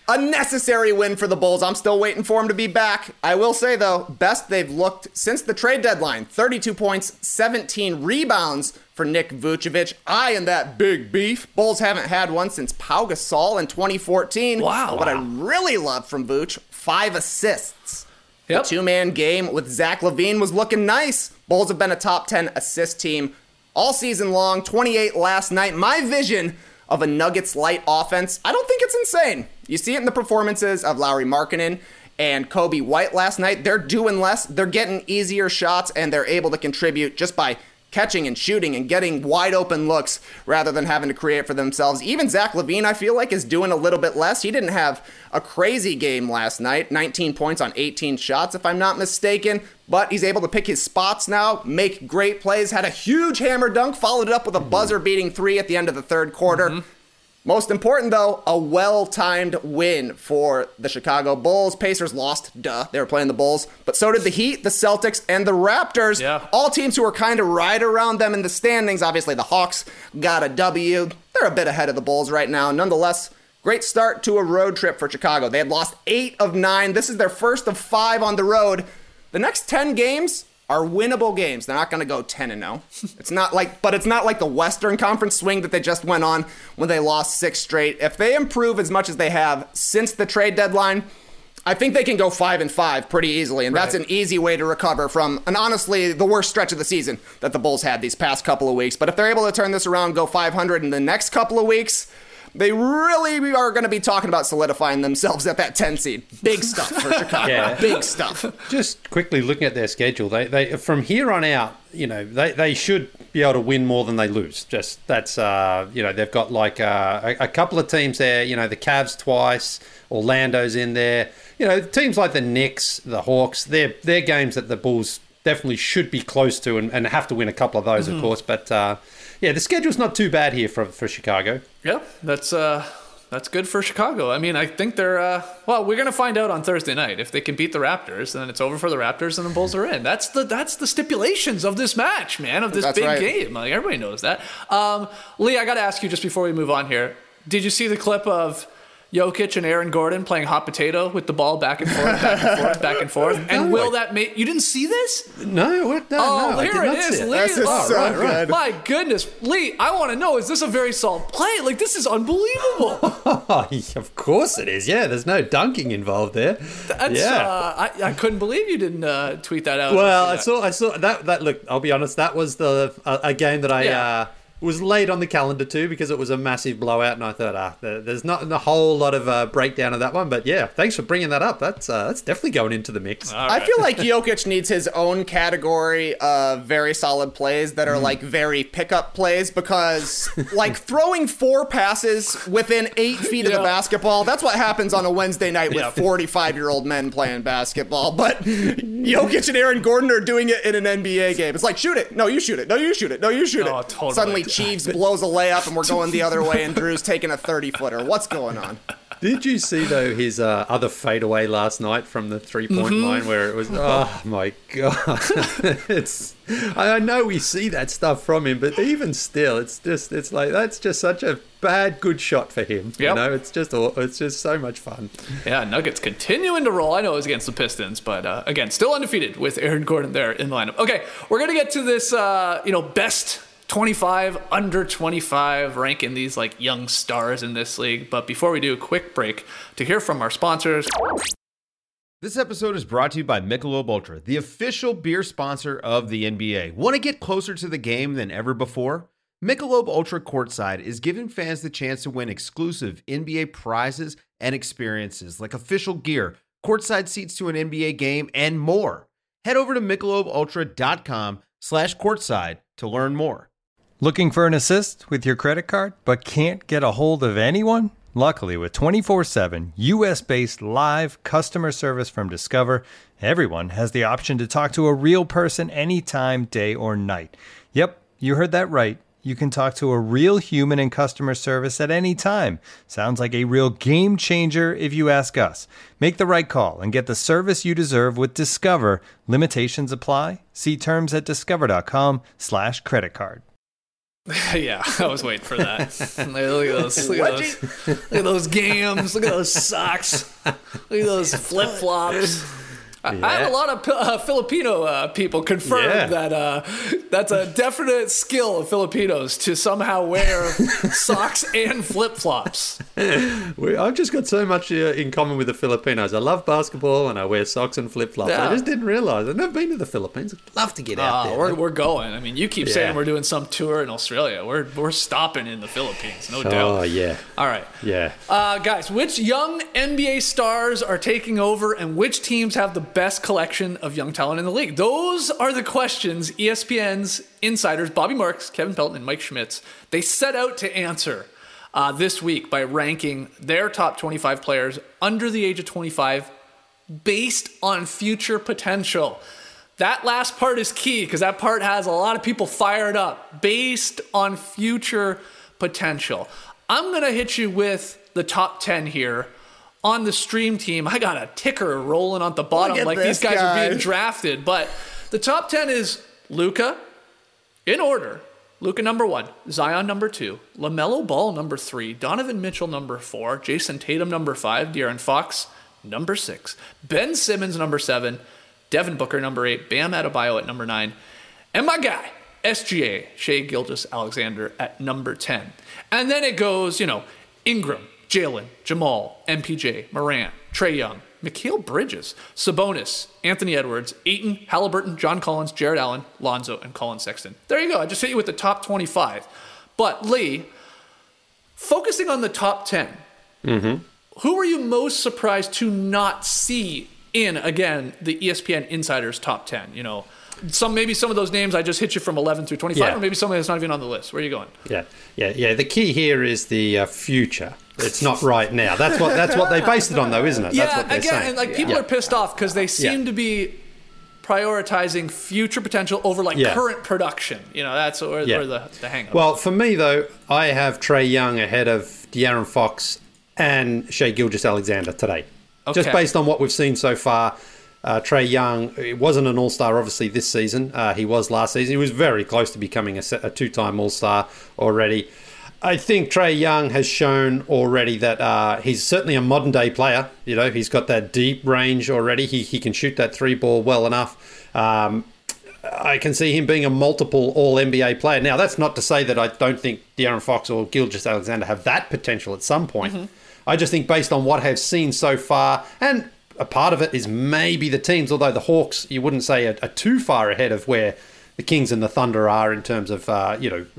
D: A necessary win for the Bulls. I'm still waiting for him to be back. I will say, though, best they've looked since the trade deadline. thirty-two points, seventeen rebounds for Nick Vucevic. I am that big beef. Bulls haven't had one since Pau Gasol in twenty fourteen.
C: Wow.
D: What I really love from Vuce, five assists.
C: Yep.
D: The two-man game with Zach LaVine was looking nice. Bulls have been a top ten assist team all season long. twenty-eight last night. My vision of a Nuggets light offense, I don't think it's insane. You see it in the performances of Lauri Markkanen and Kobe White last night. They're doing less, they're getting easier shots, and they're able to contribute just by catching and shooting and getting wide open looks rather than having to create for themselves. Even Zach LaVine, I feel like, is doing a little bit less. He didn't have a crazy game last night, nineteen points on eighteen shots, if I'm not mistaken, but he's able to pick his spots now, make great plays, had a huge hammer dunk, followed it up with a buzzer-beating three at the end of the third quarter. Mm-hmm. Most important, though, a well-timed win for the Chicago Bulls. Pacers lost, duh, they were playing the Bulls, but so did the Heat, the Celtics, and the Raptors.
C: Yeah. All
D: teams who were kind of right around them in the standings. Obviously, the Hawks got a W. They're a bit ahead of the Bulls right now. Nonetheless, great start to a road trip for Chicago. They had lost eight of nine. This is their first of five on the road. The next ten games are winnable games. They're not going to go ten and oh. It's not like, but it's not like the Western Conference swing that they just went on when they lost six straight. If they improve as much as they have since the trade deadline, I think they can go five and five pretty easily, and right. That's an easy way to recover from an honestly the worst stretch of the season that the Bulls had these past couple of weeks. But if they're able to turn this around, go five hundred in the next couple of weeks, they really are going to be talking about solidifying themselves at that ten seed. Big stuff for Chicago. Yeah. Big stuff.
E: Just quickly looking at their schedule, they they from here on out, you know, they, they should be able to win more than they lose. Just that's uh, you know, they've got like uh, a, a couple of teams there. You know, the Cavs twice, Orlando's in there. You know, teams like the Knicks, the Hawks. They're they're games that the Bulls definitely should be close to and, and have to win a couple of those, mm-hmm. of course. But uh, yeah, the schedule's not too bad here for for Chicago.
C: Yeah, that's uh, that's good for Chicago. I mean, I think they're uh, well. We're gonna find out on Thursday night if they can beat the Raptors, then it's over for the Raptors, and the Bulls are in. That's the that's the stipulations of this match, man, of this that's big right. game. Like everybody knows that. Um, Lee, I got to ask you just before we move on here. Did you see the clip of Jokic and Aaron Gordon playing hot potato with the ball back and forth, back and forth, back and forth? And will that make you didn't see this?
E: No, what? No,
C: oh,
E: no,
C: here
E: I did
C: it
E: not
C: is,
E: see it.
C: Lee.
D: This is
C: oh,
D: so
C: right,
D: good.
C: Right. My goodness, Lee, I want to know: is this a very solid play? Like this is unbelievable.
E: Of course it is. Yeah, there's no dunking involved there.
C: That's,
E: yeah,
C: uh, I, I couldn't believe you didn't uh, tweet that out.
E: Well, I saw, I saw that. That look, I'll be honest. That was the uh, a game that I. Yeah. Uh, was late on the calendar too because it was a massive blowout, and I thought, ah, there's not a whole lot of uh, breakdown of that one. But yeah, thanks for bringing that up. That's uh, that's definitely going into the mix.
D: Right. I feel like Jokic needs his own category of very solid plays that are mm. like very pickup plays because like throwing four passes within eight feet yeah. of the basketball, that's what happens on a Wednesday night with forty-five-year-old men playing basketball. But Jokic and Aaron Gordon are doing it in an N B A game. It's like, shoot it. No, you shoot it. No, you shoot it. No, you shoot
C: oh,
D: it.
C: Totally.
D: Suddenly Chiefs blows a layup and we're going the other way and Drew's taking a thirty-footer. What's going on?
E: Did you see, though, his uh, other fadeaway last night from the three-point mm-hmm. line where it was, oh, my God. it's. I know we see that stuff from him, but even still, it's just, it's like, that's just such a bad, good shot for him. Yep. You know, it's just, it's just so much fun.
C: Yeah, Nuggets continuing to roll. I know it was against the Pistons, but uh, again, still undefeated with Aaron Gordon there in the lineup. Okay, we're going to get to this, uh, you know, best twenty-five, under twenty-five, ranking these like young stars in this league. But before we do, a quick break to hear from our sponsors.
F: This episode is brought to you by Michelob Ultra, the official beer sponsor of the N B A. Want to get closer to the game than ever before? Michelob Ultra Courtside is giving fans the chance to win exclusive N B A prizes and experiences like official gear, courtside seats to an N B A game, and more. Head over to michelobultra.com slash courtside to learn more.
A: Looking for an assist with your credit card, but can't get a hold of anyone? Luckily, with twenty-four seven U S-based live customer service from Discover, everyone has the option to talk to a real person anytime, day or night. Yep, you heard that right. You can talk to a real human in customer service at any time. Sounds like a real game changer if you ask us. Make the right call and get the service you deserve with Discover. Limitations apply. See terms at discover.com slash credit card.
C: Yeah, I was waiting for that. Look at those, look at those, look at those gams, look at those socks, look at those flip flops. I,
E: Yeah.
C: I have a lot of uh, Filipino uh, people confirm
E: Yeah.
C: that uh, that's a definite skill of Filipinos to somehow wear socks and flip flops.
E: We, I've just got so much uh, in common with the Filipinos. I love basketball and I wear socks and flip flops.
C: Yeah.
E: I just didn't realize. I've never been to the Philippines. I'd love to get out
C: Uh,
E: there.
C: we're, we're going. I mean, you keep
E: Yeah.
C: saying we're doing some tour in Australia. We're we're stopping in the Philippines, no
E: oh
C: doubt.
E: yeah,
C: All right.
E: yeah.
C: Uh, guys, which young N B A stars are taking over and which teams have the best collection of young talent in the league? Those are the questions E S P N's insiders, Bobby Marks, Kevin Pelton, and Mike Schmitz, they set out to answer uh, this week by ranking their top twenty-five players under the age of twenty-five based on future potential. That last part is key because that part has a lot of people fired up. Based on future potential. I'm going to hit you with the top ten here. On the stream team, I got a ticker rolling on the bottom
D: Look at
C: like
D: this
C: these guys
D: guy.
C: are being drafted. But the top ten is Luka, in order. Luka number one, Zion number two, LaMelo Ball number three, Donovan Mitchell number four, Jason Tatum number five, De'Aaron Fox number six, Ben Simmons number seven, Devin Booker number eight, Bam Adebayo at number nine, and my guy, S G A, Shai Gilgeous-Alexander at number ten. And then it goes, you know, Ingram, Jalen, Jamal, M P J, Morant, Trae Young, Mikal Bridges, Sabonis, Anthony Edwards, Ayton, Halliburton, John Collins, Jared Allen, Lonzo, and Colin Sexton. There you go. I just hit you with the top twenty-five. But Lee, focusing on the top ten,
E: Mm-hmm.
C: who were you most surprised to not see in, again, the E S P N Insiders top ten? You know, some maybe some of those names I just hit you from eleven through twenty-five,
E: Yeah.
C: or maybe somebody that's not even on the list. Where are you going?
E: Yeah, yeah, yeah. The key here is the uh, future. It's not right now. That's what that's what they based it on, though, isn't it?
C: Yeah,
E: that's what they're
C: again,
E: saying.
C: and like people
E: Yeah.
C: are pissed off because they seem
E: Yeah.
C: to be prioritizing future potential over like
E: Yeah.
C: current production. You know, that's where,
E: Yeah.
C: where the the hang up.
E: Well, for me though, I have Trae Young ahead of De'Aaron Fox and Shai Gilgeous-Alexander today, just
C: Okay.
E: based on what we've seen so far. Uh, Trae Young, he wasn't an All-Star obviously this season. Uh, he was last season. He was very close to becoming a, se- a two-time All-Star already. I think Trae Young has shown already that uh, he's certainly a modern-day player. You know, he's got that deep range already. He he can shoot that three ball well enough. Um, I can see him being a multiple All-N B A player. Now, that's not to say that I don't think De'Aaron Fox or Gilgeous-Alexander have that potential at some point.
C: Mm-hmm.
E: I just think based on what I've seen so far, and a part of it is maybe the teams, although the Hawks, you wouldn't say are, are too far ahead of where the Kings and the Thunder are in terms of, uh, you know,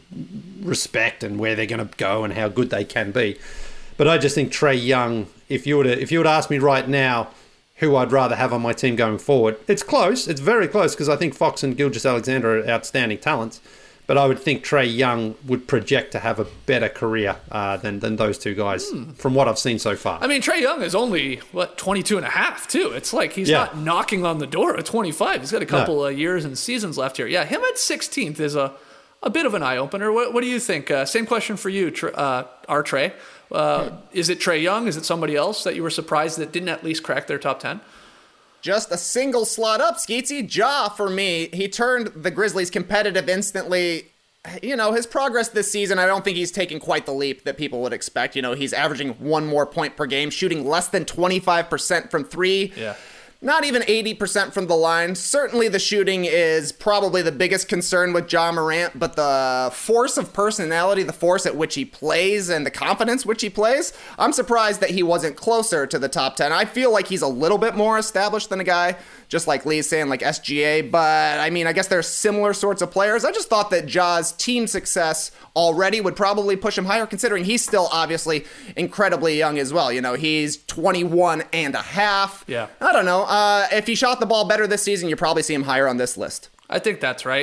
E: respect and where they're going to go and how good they can be. But I just think Trae Young, if you were to, if you were to ask me right now who I'd rather have on my team going forward, it's close. It's very close because I think Fox and Gilgeous-Alexander are outstanding talents. But I would think Trae Young would project to have a better career uh, than, than those two guys from what I've seen so far.
C: I mean, Trae Young is only, what, twenty-two and a half, too. It's like he's
E: Yeah.
C: not knocking on the door at twenty-five. He's got a couple of years and seasons left here. Yeah, him at sixteenth is a, a bit of an eye-opener. What, what do you think? Uh, same question for you, Tr- uh, R. Trae. Uh, is it Trae Young? Is it somebody else that you were surprised that didn't at least crack their top ten?
D: Just a single slot up, Skeetsy. Ja, for me, he turned the Grizzlies competitive instantly. You know, his progress this season, I don't think he's taken quite the leap that people would expect. You know, he's averaging one more point per game, shooting less than twenty-five percent from three.
C: Yeah.
D: Not even eighty percent from the line. Certainly the shooting is probably the biggest concern with Ja Morant, but the force of personality, the force at which he plays, and the confidence which he plays, I'm surprised that he wasn't closer to the top ten. I feel like he's a little bit more established than a guy, just like Lee's saying, like S G A, but I mean, I guess they're similar sorts of players. I just thought that Ja's team success already would probably push him higher, considering he's still obviously incredibly young as well. You know, he's twenty-one and a half.
C: Yeah.
D: I don't know. Uh, if he shot the ball better this season, you probably see him higher on this list.
C: I think that's right.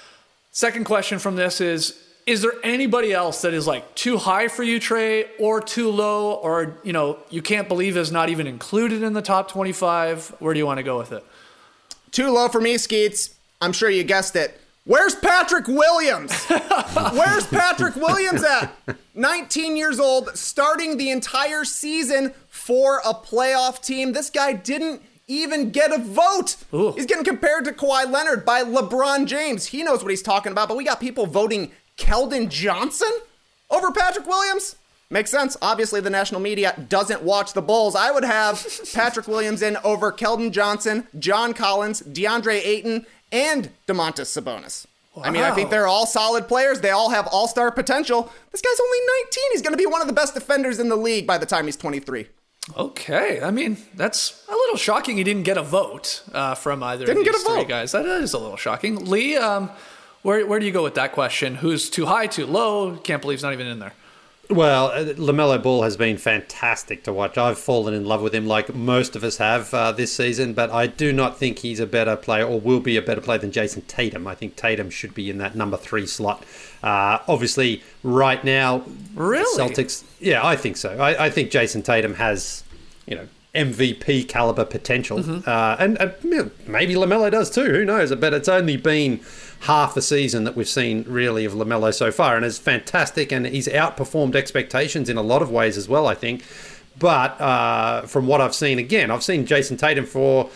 C: Second question from this is, is there anybody else that is like too high for you, Trae, or too low, or, you know, you can't believe is not even included in the top twenty-five? Where do you want to go with it?
D: Too low for me, Skeets. I'm sure you guessed it. Where's Patrick Williams? Where's Patrick Williams at? nineteen years old, starting the entire season for a playoff team. This guy didn't even get a vote.
C: Ooh.
D: He's getting compared to Kawhi Leonard by LeBron James. He knows what he's talking about, but we got people voting Keldon Johnson over Patrick Williams? Makes sense. Obviously, the national media doesn't watch the Bulls. I would have Patrick Williams in over Keldon Johnson, John Collins, DeAndre Ayton, and Domantas Sabonis. Wow. I mean, I think they're all solid players. They all have all-star potential. This guy's only nineteen. He's going to be one of the best defenders in the league by the time he's twenty-three.
C: Okay. I mean, that's a little shocking he didn't get a vote uh, from either
D: didn't
C: of these
D: get a
C: three
D: vote.
C: guys. That is a little shocking. Lee, um, where, where do you go with that question? Who's too high, too low? Can't believe he's not even in there.
E: Well, LaMelo Ball has been fantastic to watch. I've fallen in love with him like most of us have uh, this season, but I do not think he's a better player or will be a better player than Jason Tatum. I think Tatum should be in that number three slot. Uh, obviously, right now,
C: really?
E: Celtics, yeah, I think so. I, I think Jason Tatum has, you know, M V P caliber potential. Mm-hmm. Uh, and uh, maybe LaMelo does too. Who knows? But it's only been half a season that we've seen really of LaMelo so far, and it's fantastic, and he's outperformed expectations in a lot of ways as well, I think. But uh, from what I've seen, again, I've seen Jason Tatum for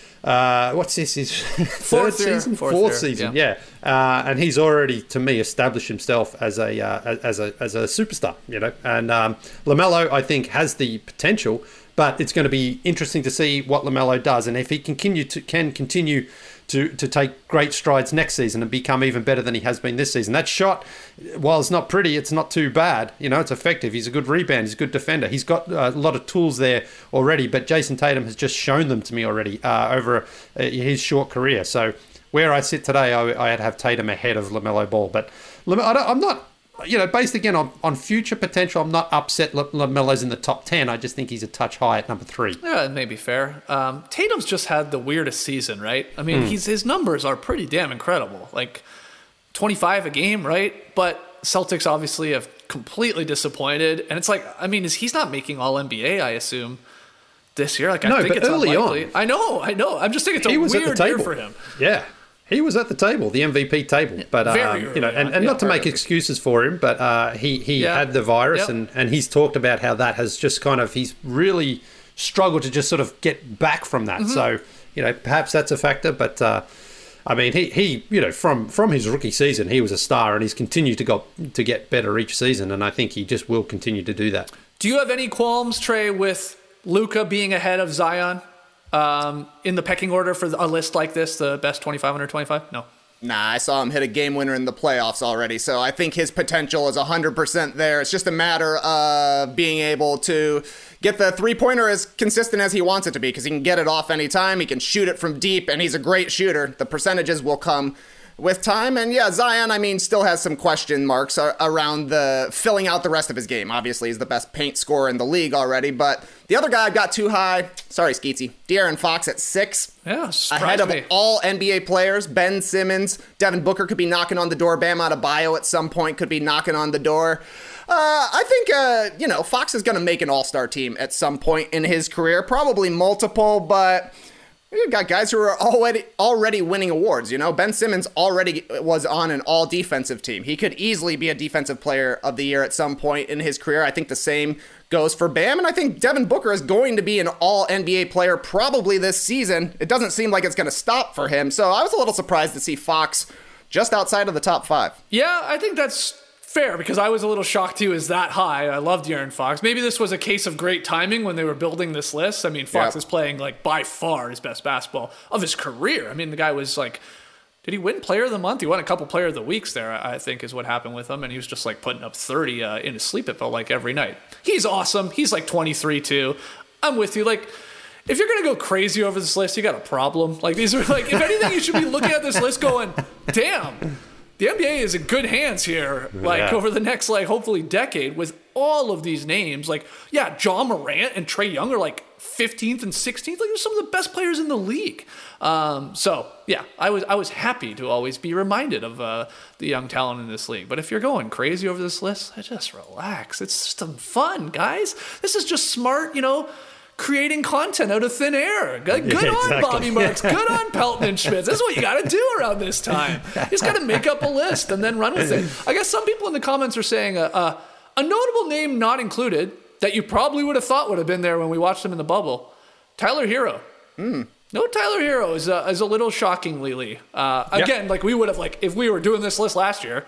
E: uh, what's this? His third season,
C: fourth,
E: fourth
C: year,
E: season,
C: yeah.
E: yeah. Uh, and he's already, to me, established himself as a uh, as a as a superstar, you know. And um, LaMelo, I think, has the potential. But it's going to be interesting to see what LaMelo does, and if he continue to can continue to to take great strides next season and become even better than he has been this season. That shot, while it's not pretty, it's not too bad. You know, it's effective. He's a good rebounder. He's a good defender. He's got a lot of tools there already. But Jason Tatum has just shown them to me already uh, over uh, his short career. So where I sit today, I, I'd have Tatum ahead of LaMelo Ball. But I don't, I'm not. You know, based again on, on future potential, I'm not upset LaMelo's in the top ten. I just think he's a touch high at number three.
C: Yeah, it may be fair. Um, Tatum's just had the weirdest season, right? I mean, mm. he's his numbers are pretty damn incredible. Like twenty-five a game, right? But Celtics obviously have completely disappointed. And it's like, I mean, is he's not making all N B A, I assume, this year? Like, I
E: no,
C: think
E: but
C: it's
E: early
C: unlikely.
E: on.
C: I know, I know. I'm just thinking it's a
E: he was
C: weird
E: at the table.
C: year for him.
E: Yeah. He was at the table, the M V P table, but um, you know, and, and
C: yeah,
E: not to make excuses for him, but uh, he he
C: yeah.
E: had the virus,
C: yep.
E: and, and he's talked about how that has just kind of he's really struggled to just sort of get back from that. Mm-hmm. So you know, perhaps that's a factor, but uh, I mean, he, he you know from from his rookie season, he was a star, and he's continued to go to get better each season, and I think he just will continue to do that.
C: Do you have any qualms, Trey, with Luka being ahead of Zion? Um, in the pecking order for a list like this, the best twenty-five under twenty-five? No.
D: Nah, I saw him hit a game winner in the playoffs already, so I think his potential is one hundred percent there. It's just a matter of being able to get the three-pointer as consistent as he wants it to be, because he can get it off anytime, he can shoot it from deep, and he's a great shooter. The percentages will come with time. And yeah, Zion, I mean, still has some question marks around the filling out the rest of his game. Obviously, he's the best paint scorer in the league already, but the other guy I've got too high, sorry, Skeetsy, De'Aaron Fox at six.
C: Yeah,
D: ahead of
C: me.
D: all N B A players. Ben Simmons, Devin Booker could be knocking on the door. Bam Adebayo at some point could be knocking on the door. Uh, I think, uh, you know, Fox is going to make an all-star team at some point in his career, probably multiple, but you've got guys who are already already winning awards, you know? Ben Simmons already was on an all-defensive team. He could easily be a defensive player of the year at some point in his career. I think the same goes for Bam, and I think Devin Booker is going to be an all-N B A player probably this season. It doesn't seem like it's going to stop for him, so I was a little surprised to see Fox just outside of the top five.
C: Yeah, I think that's fair, because I was a little shocked he was that high. I love De'Aaron Fox. Maybe this was a case of great timing when they were building this list. I mean, Fox
D: yep.
C: is playing, like, by far his best basketball of his career. I mean, the guy was, like, did he win Player of the Month? He won a couple Player of the Weeks there, I think, is what happened with him. And he was just, like, putting up thirty uh, in his sleep, it felt like, every night. He's awesome. He's, like, twenty-three, too. I'm with you. Like, if you're going to go crazy over this list, you got a problem. Like, these are, like, if anything, you should be looking at this list going, damn, the N B A is in good hands here, like, yeah. over the next, like, hopefully decade with all of these names. Like, yeah, John Morant and Trae Young are, like, fifteenth and sixteenth. Like, they're some of the best players in the league. Um, so, yeah, I was I was happy to always be reminded of uh, the young talent in this league. But if you're going crazy over this list, just relax. It's just some fun, guys. This is just smart, you know, creating content out of thin air. Good, good
E: yeah,
C: on
E: exactly.
C: Bobby Marks. Good on Pelton and Schmitz. This is what you got to do around this time. You just got to make up a list and then run with it. I guess some people in the comments are saying uh, uh, a notable name not included that you probably would have thought would have been there when we watched him in the bubble. Tyler Hero.
D: Mm.
C: No Tyler Hero is, uh, is a little shocking, Lee. Uh, again, yep. like we would have, like, if we were doing this list last year,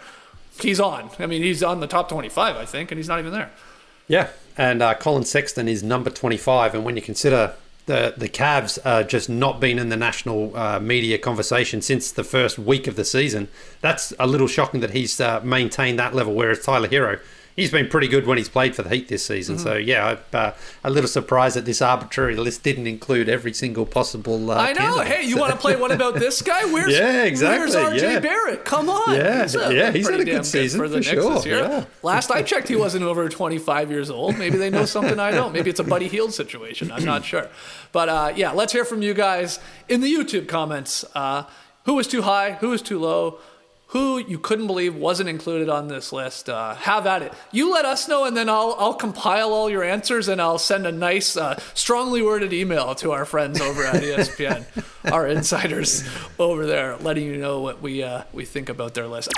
C: he's on. I mean, he's on the top twenty-five, I think, and he's not even there.
E: Yeah, and uh, Colin Sexton is number twenty-five, and when you consider the the Cavs uh, just not been in the national uh, media conversation since the first week of the season, that's a little shocking that he's uh, maintained that level, whereas Tyler Hero, he's been pretty good when he's played for the Heat this season. Mm-hmm. So, yeah, I'm uh, a little surprised that this arbitrary list didn't include every single possible uh,
C: I know.
E: candidate.
C: Hey, you want to play What About This Guy? Where's,
E: yeah, exactly.
C: Where's R J
E: yeah.
C: Barrett? Come on.
E: Yeah,
C: he's a,
E: yeah, he's had a
C: damn
E: good season
C: for the
E: for
C: Knicks
E: sure.
C: this year.
E: Yeah.
C: Last I checked, he wasn't over twenty-five years old. Maybe they know something I don't. Maybe it's a Buddy Hield situation. I'm not sure. But, uh, yeah, let's hear from you guys in the YouTube comments. Uh, who was too high? Who was too low? Who you couldn't believe wasn't included on this list? Uh, have at it. You let us know, and then I'll I'll compile all your answers, and I'll send a nice, uh, strongly worded email to our friends over at E S P N, our insiders over there, letting you know what we uh, we think about their list.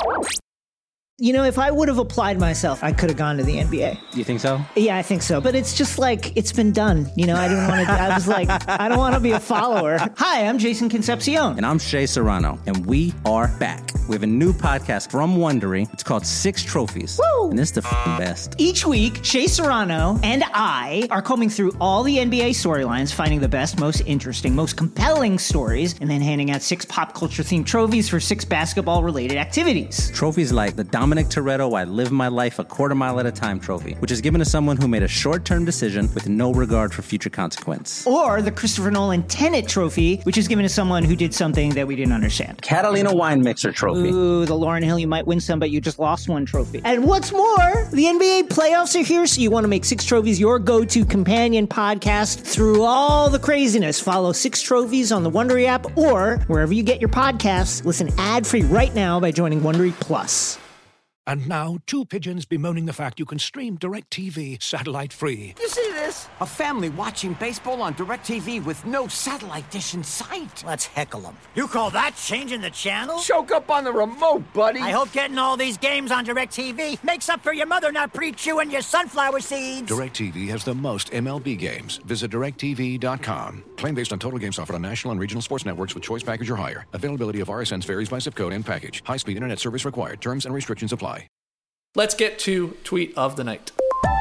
G: You know, if I would have applied myself, I could have gone to the N B A.
H: You think so?
G: Yeah, I think so. But it's just like, it's been done. You know, I didn't want to, I was like, I don't want to be a follower. Hi, I'm Jason Concepcion.
H: And I'm Shea Serrano. And we are back. We have a new podcast from Wondery. It's called Six Trophies.
G: Woo!
H: And it's the f***ing best.
G: Each week, Shea Serrano and I are combing through all the N B A storylines, finding the best, most interesting, most compelling stories, and then handing out six pop culture themed trophies for six basketball related activities.
H: Trophies like the Dominic Toretto I Live My Life a Quarter Mile at a Time trophy, which is given to someone who made a short-term decision with no regard for future consequence.
G: Or the Christopher Nolan Tenet trophy, which is given to someone who did something that we didn't understand.
H: Catalina Wine Mixer trophy.
G: Ooh, the Lauryn Hill You Might Win Some, but You Just Lost One trophy. And what's more, the N B A playoffs are here, so you want to make Six Trophies your go-to companion podcast through all the craziness. Follow Six Trophies on the Wondery app or wherever you get your podcasts. Listen ad-free right now by joining Wondery Plus.
I: And now, two pigeons bemoaning the fact you can stream DirecTV satellite-free.
J: You see this? A family watching baseball on DirecTV with no satellite dish in sight.
K: Let's heckle them. You call that changing the channel?
J: Choke up on the remote, buddy.
K: I hope getting all these games on DirecTV makes up for your mother not pre-chewing your sunflower seeds.
I: DirecTV has the most M L B games. Visit direct T V dot com. Claim based on total games offered on national and regional sports networks with choice package or higher. Availability of R S Ns varies by zip code and package. High-speed internet service required. Terms and restrictions apply.
C: Let's get to tweet of the night.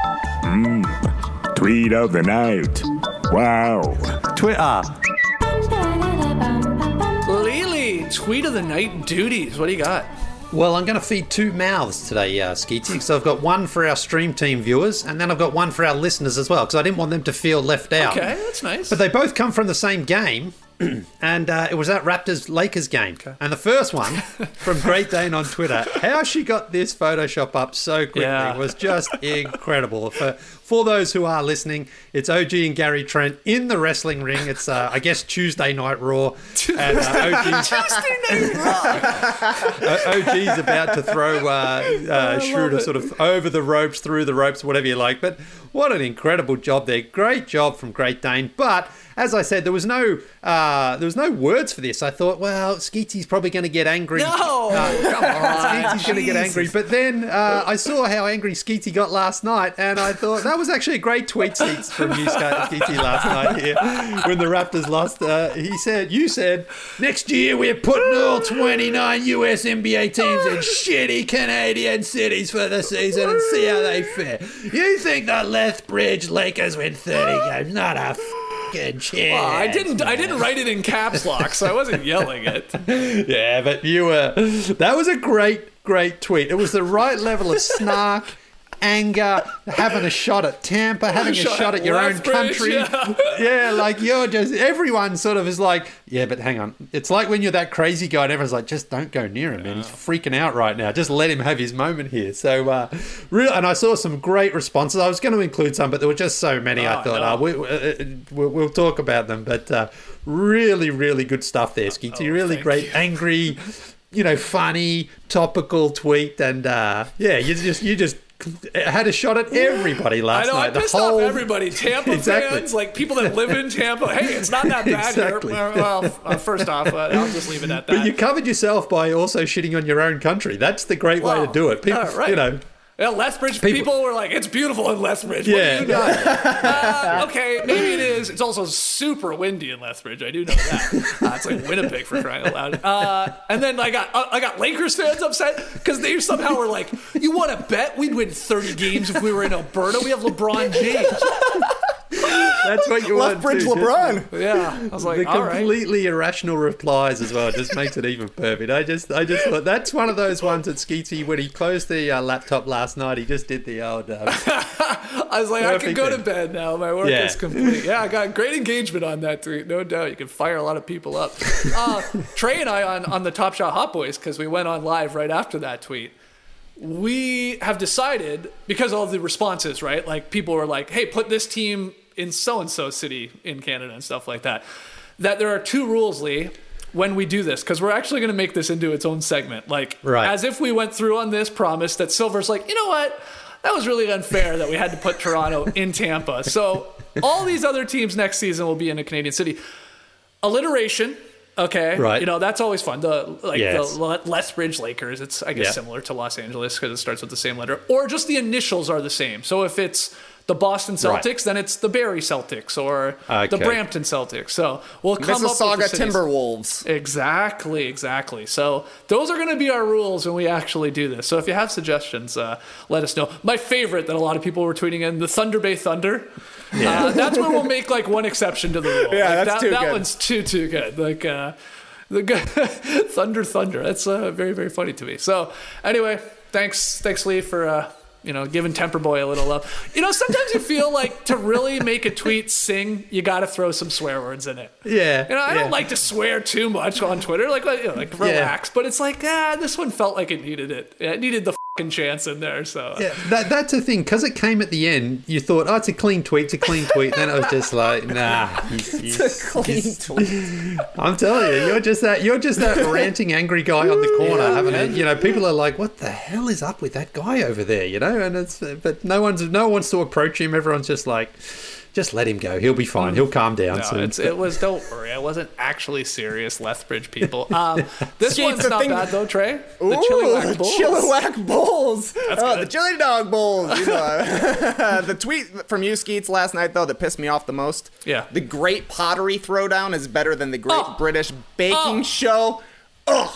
L: Mm, tweet of the night. Wow.
H: Twitter.
C: Lily, tweet of the night duties. What do you got?
E: Well, I'm going to feed two mouths today, uh, Skeetsy. So I've got one for our stream team viewers, and then I've got one for our listeners as well, because I didn't want them to feel left out.
C: Okay, that's nice.
E: But they both come from the same game, and uh, it was that Raptors-Lakers game. Okay. And the first one, from Great Dane on Twitter, how she got this Photoshop up so quickly yeah. was just incredible. For, for those who are listening, it's O G and Gary Trent in the wrestling ring. It's, uh, I guess, Tuesday Night Raw. And, uh, O G,
C: Tuesday Night Raw!
E: O G's about to throw uh, uh, Schroeder sort of over the ropes, through the ropes, whatever you like. But what an incredible job there. Great job from Great Dane. But as I said, there was no uh, there was no words for this. I thought, well, Skeetsy's probably going to get angry.
C: No,
E: uh,
C: come on.
E: Skeetsy's going to get angry. But then uh, I saw how angry Skeetsy got last night, and I thought that was actually a great tweet, Skeets, from you, Skeetsy, last night here when the Raptors lost. Uh, he said, you said, next year we're putting all twenty-nine U S N B A teams in shitty Canadian cities for the season and see how they fare. You think the Lethbridge Lakers win thirty games? Not a fucking chance.
C: Well, I didn't. I didn't write it in caps lock, so I wasn't yelling it.
E: Yeah, but you were. That was a great, great tweet. It was the right level of snark, anger, having a shot at Tampa, having a shot, shot at your own country. Yeah. yeah, like you're just, everyone sort of is like, yeah, but hang on. It's like when you're that crazy guy and everyone's like, just don't go near him, yeah. man. He's freaking out right now. Just let him have his moment here. So, uh, real, and I saw some great responses. I was going to include some, but there were just so many. Oh, I thought, no. uh, we, uh, we'll, we'll talk about them. But uh, really, really good stuff there, Skeetsy. Oh, really great, you. angry, you know, funny, topical tweet. And uh, yeah, you just, you just, had a shot at everybody last
C: night. I know,
E: night.
C: I pissed
E: the whole...
C: off everybody. Tampa
E: exactly.
C: fans, like people that live in Tampa. Hey, it's not that bad
E: exactly.
C: here. Well, uh, first off, uh, I'll just leave it at that.
E: But you covered yourself by also shitting on your own country. That's the great
C: well,
E: way to do it. People,
C: uh, right.
E: you know.
C: Yeah, Lethbridge
E: People-
C: people, were like, it's beautiful in Lethbridge.
E: Yeah.
C: What do you know? uh, okay, maybe it is. It's also super windy in Lethbridge. I do know that. Uh, it's like Winnipeg for crying out loud. Uh, and then I got uh, I got Lakers fans upset because they somehow were like, you want to bet we'd win thirty games if we were in Alberta? We have LeBron James.
E: That's what you want.
D: Lethbridge
E: too,
D: LeBron.
C: Yeah, I was like,
E: the
C: all right.
E: completely irrational replies as well just makes it even perfect. I just, I just thought that's one of those ones that Skeetsy, when he closed the uh, laptop last night, he just did the old. Um,
C: I was like, I can go to bed now. My work
E: Yeah.
C: is complete. Yeah, I got great engagement on that tweet, no doubt. You can fire a lot of people up. Uh, Trey and I on, on the Top Shot Hot Boys, because we went on live right after that tweet. We have decided, because of all the responses, right? Like people were like, hey, put this team in so-and-so city in Canada and stuff like that, that there are two rules, Lee, when we do this, because we're actually going to make this into its own segment. Like,
E: Right.
C: as if we went through on this promise that Silver's like, you know what? That was really unfair that we had to put Toronto in Tampa. So all these other teams next season will be in a Canadian city. Alliteration, okay?
E: Right.
C: You know, that's always fun. The like
E: Yes.
C: the Le- Lethbridge Lakers, it's, I guess,
E: Yeah.
C: similar to Los Angeles because it starts with the same letter. Or just the initials are the same. So if it's the Boston Celtics,
E: Right.
C: then it's the Barrie Celtics or the
E: Okay.
C: Brampton Celtics. So we'll come
D: Mississauga
C: up with the cities.
D: Timberwolves.
C: Exactly, exactly. So those are going to be our rules when we actually do this. So if you have suggestions, uh, let us know. My favorite that a lot of people were tweeting in, the Thunder Bay Thunder.
E: Yeah.
C: Uh, that's when we'll make like one exception to the rule.
D: Yeah,
C: Like,
D: that's
C: that,
D: too
C: that
D: good.
C: one's too too good. Like uh, the good Thunder Thunder. That's uh, very very funny to me. So anyway, thanks thanks Lee for. Uh, You know, giving Temper Boy a little love. You know, sometimes you feel like to really make a tweet sing, you got to throw some swear words in it.
E: yeah.
C: You know, I
E: yeah.
C: don't like to swear too much on Twitter. Like, you know, like relax. But it's like, ah, this one felt like it needed it. It needed the fucking chance in there. So
E: Yeah, that, that's the thing, because it came at the end. You thought, oh, it's a clean tweet, it's a clean tweet. And then it was just like, nah, he's, he's,
D: It's a clean tweet.
E: I'm telling you, you're just that, you're just that ranting, angry guy on the corner,
C: Yeah,
E: having
C: man.
E: it. You know, people are like, what the hell is up with that guy over there? You know, and it's, but no one's, no one wants to approach him. Everyone's just like, just let him go. He'll be fine. He'll calm down
C: No,
E: soon.
C: it's, it was, don't worry. I wasn't actually serious, Lethbridge people. Um, this
D: Skeets,
C: one's
D: the
C: not
D: thing-
C: bad, though, Trey. The
D: Ooh,
C: Chilliwack Bulls.
D: Chilliwack Bulls. Oh,
C: good.
D: the Chili Dog Bulls. You know. The tweet from you, Skeets, last night, though, that pissed me off the most.
C: Yeah.
D: The Great Pottery Throwdown is better than the Great
C: Oh.
D: British Baking
C: Oh.
D: Show. Ugh.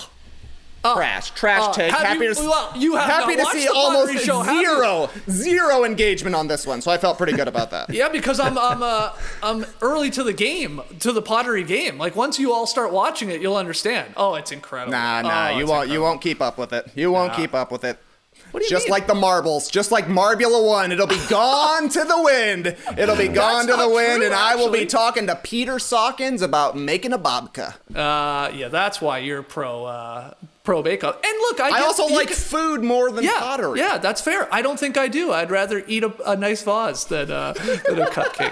D: Trash, trash
C: Uh,
D: take.
C: have
D: Happy
C: you-
D: to,
C: well, you have
D: happy
C: not
D: to
C: watched
D: see
C: the
D: almost
C: Pottery Show, have you?
D: zero, zero engagement on this one. So I felt pretty good about that.
C: Yeah, because I'm I'm uh, I'm early to the game, to the pottery game. Like once you all start watching it, you'll understand. Oh, it's incredible.
D: Nah, nah,
C: Oh,
D: you
C: it's
D: won't.
C: incredible.
D: You won't keep up with it. You won't
C: Nah.
D: keep up with it.
C: What do you
D: Just
C: mean?
D: like the marbles, just like Marbula One, it'll be gone to the wind. It'll be gone to the
C: not
D: wind,
C: true,
D: and I will be
C: actually.
D: talking to Peter Sawkins about making a babka.
C: Uh, yeah, that's why you're pro uh, pro Bake Off. And look, I,
D: I
C: get-
D: also
C: you
D: like
C: can-
D: food more than
C: yeah,
D: pottery.
C: Yeah, that's fair. I don't think I do. I'd rather eat a, a nice vase than uh, than a cupcake.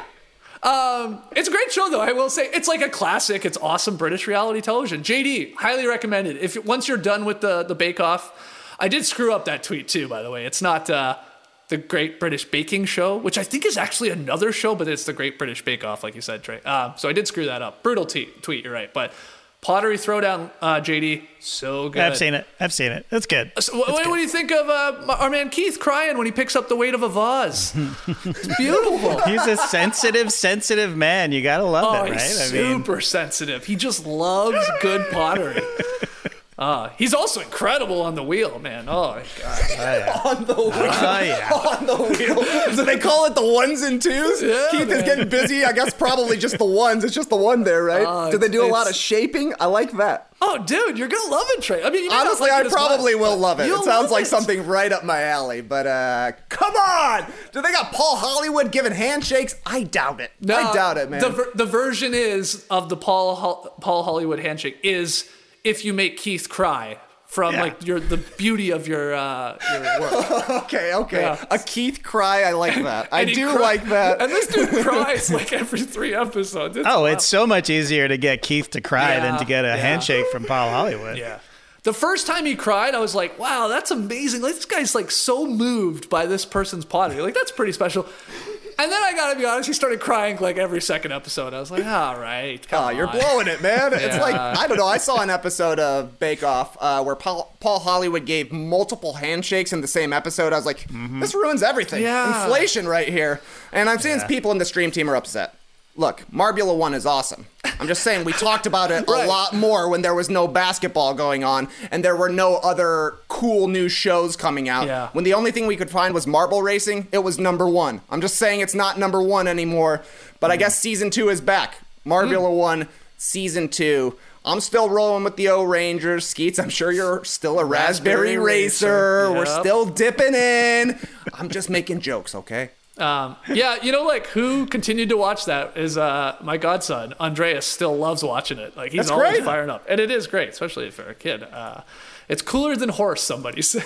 C: Um, it's a great show, though. I will say it's like a classic. It's awesome British reality television. J D, highly recommended. If once you're done with the the Bake Off, I did screw up that tweet too. By the way, it's not uh, the Great British Baking Show, which I think is actually another show, but it's the Great British Bake Off, like you said, Trey. Uh, so I did screw that up. Brutal t- tweet. You're right, but. Pottery Throwdown, uh, J D, so good.
M: I've seen it. I've seen it. It's good.
C: So what, what do you think of uh, our man Keith crying when he picks up the weight of a vase? It's beautiful.
M: He's a sensitive, sensitive man. You gotta love
C: Oh,
M: it, right?
C: he's
M: I mean,
C: super sensitive. He just loves good pottery. Uh, he's also incredible on the wheel, man. Oh, my God.
D: On the wheel.
M: Oh, yeah.
D: On the wheel. So they call it the ones and twos?
C: Yeah,
D: Keith
C: man.
D: is getting busy. I guess probably just the ones. It's just the one there, right?
C: Oh,
D: Do they do a
C: it's-
D: lot of shaping? I like that.
C: Oh, dude, you're going to love it, Trey. I mean, you may not
D: Honestly,
C: like
D: I
C: it as
D: probably
C: much,
D: will
C: but
D: love it.
C: you'll
D: It sounds
C: love
D: like
C: it.
D: something right up my alley. But uh come on! Do they got Paul Hollywood giving handshakes? I doubt it.
C: No,
D: I doubt it, man.
C: The, ver- the version is of the Paul Hol- Paul Hollywood handshake is if you make Keith cry from
M: Yeah.
C: like your the beauty of your uh, your work.
D: okay, okay.
C: Yeah.
D: A Keith cry, I like that. I
C: And he
D: do
C: cry-
D: like that.
C: And this dude cries like every three episodes. It's
M: oh,
C: wild.
M: it's so much easier to get Keith to cry than
C: Yeah,
M: to get a
C: yeah.
M: handshake from Paul Hollywood.
C: Yeah. The first time he cried, I was like, wow, that's amazing. Like, this guy's like so moved by this person's pottery. Like, that's pretty special. And then I gotta be honest, he started crying like every second episode. I was like, all right, come
D: Oh,
C: on.
D: you're blowing it, man. It's
C: Yeah.
D: like, I don't know. I saw an episode of Bake Off uh, where Paul, Paul Hollywood gave multiple handshakes in the same episode. I was like, this ruins everything.
C: Yeah.
D: Inflation right here. And I'm seeing
M: Yeah.
D: people in the stream team are upset. Look, Marbula one is awesome. I'm just saying we talked about it a
C: Right.
D: lot more when there was no basketball going on and there were no other cool new shows coming out.
C: Yeah.
D: When the only thing we could find was marble racing, it was number one. I'm just saying it's not number one anymore. But I guess season two is back. Marbula one, season two. I'm still rolling with the O Rangers. Skeets, I'm sure you're still a Raspberry,
C: Raspberry
D: Racer.
C: Racer.
D: We're
C: Yep.
D: still dipping in. I'm just making jokes, okay?
C: Um, yeah, you know, like who continued to watch that is uh, my godson Andreas. Still loves watching it. Like he's
D: That's
C: always
D: great.
C: firing up, and it is great, especially for a kid. Uh, it's cooler than horse. Somebody said.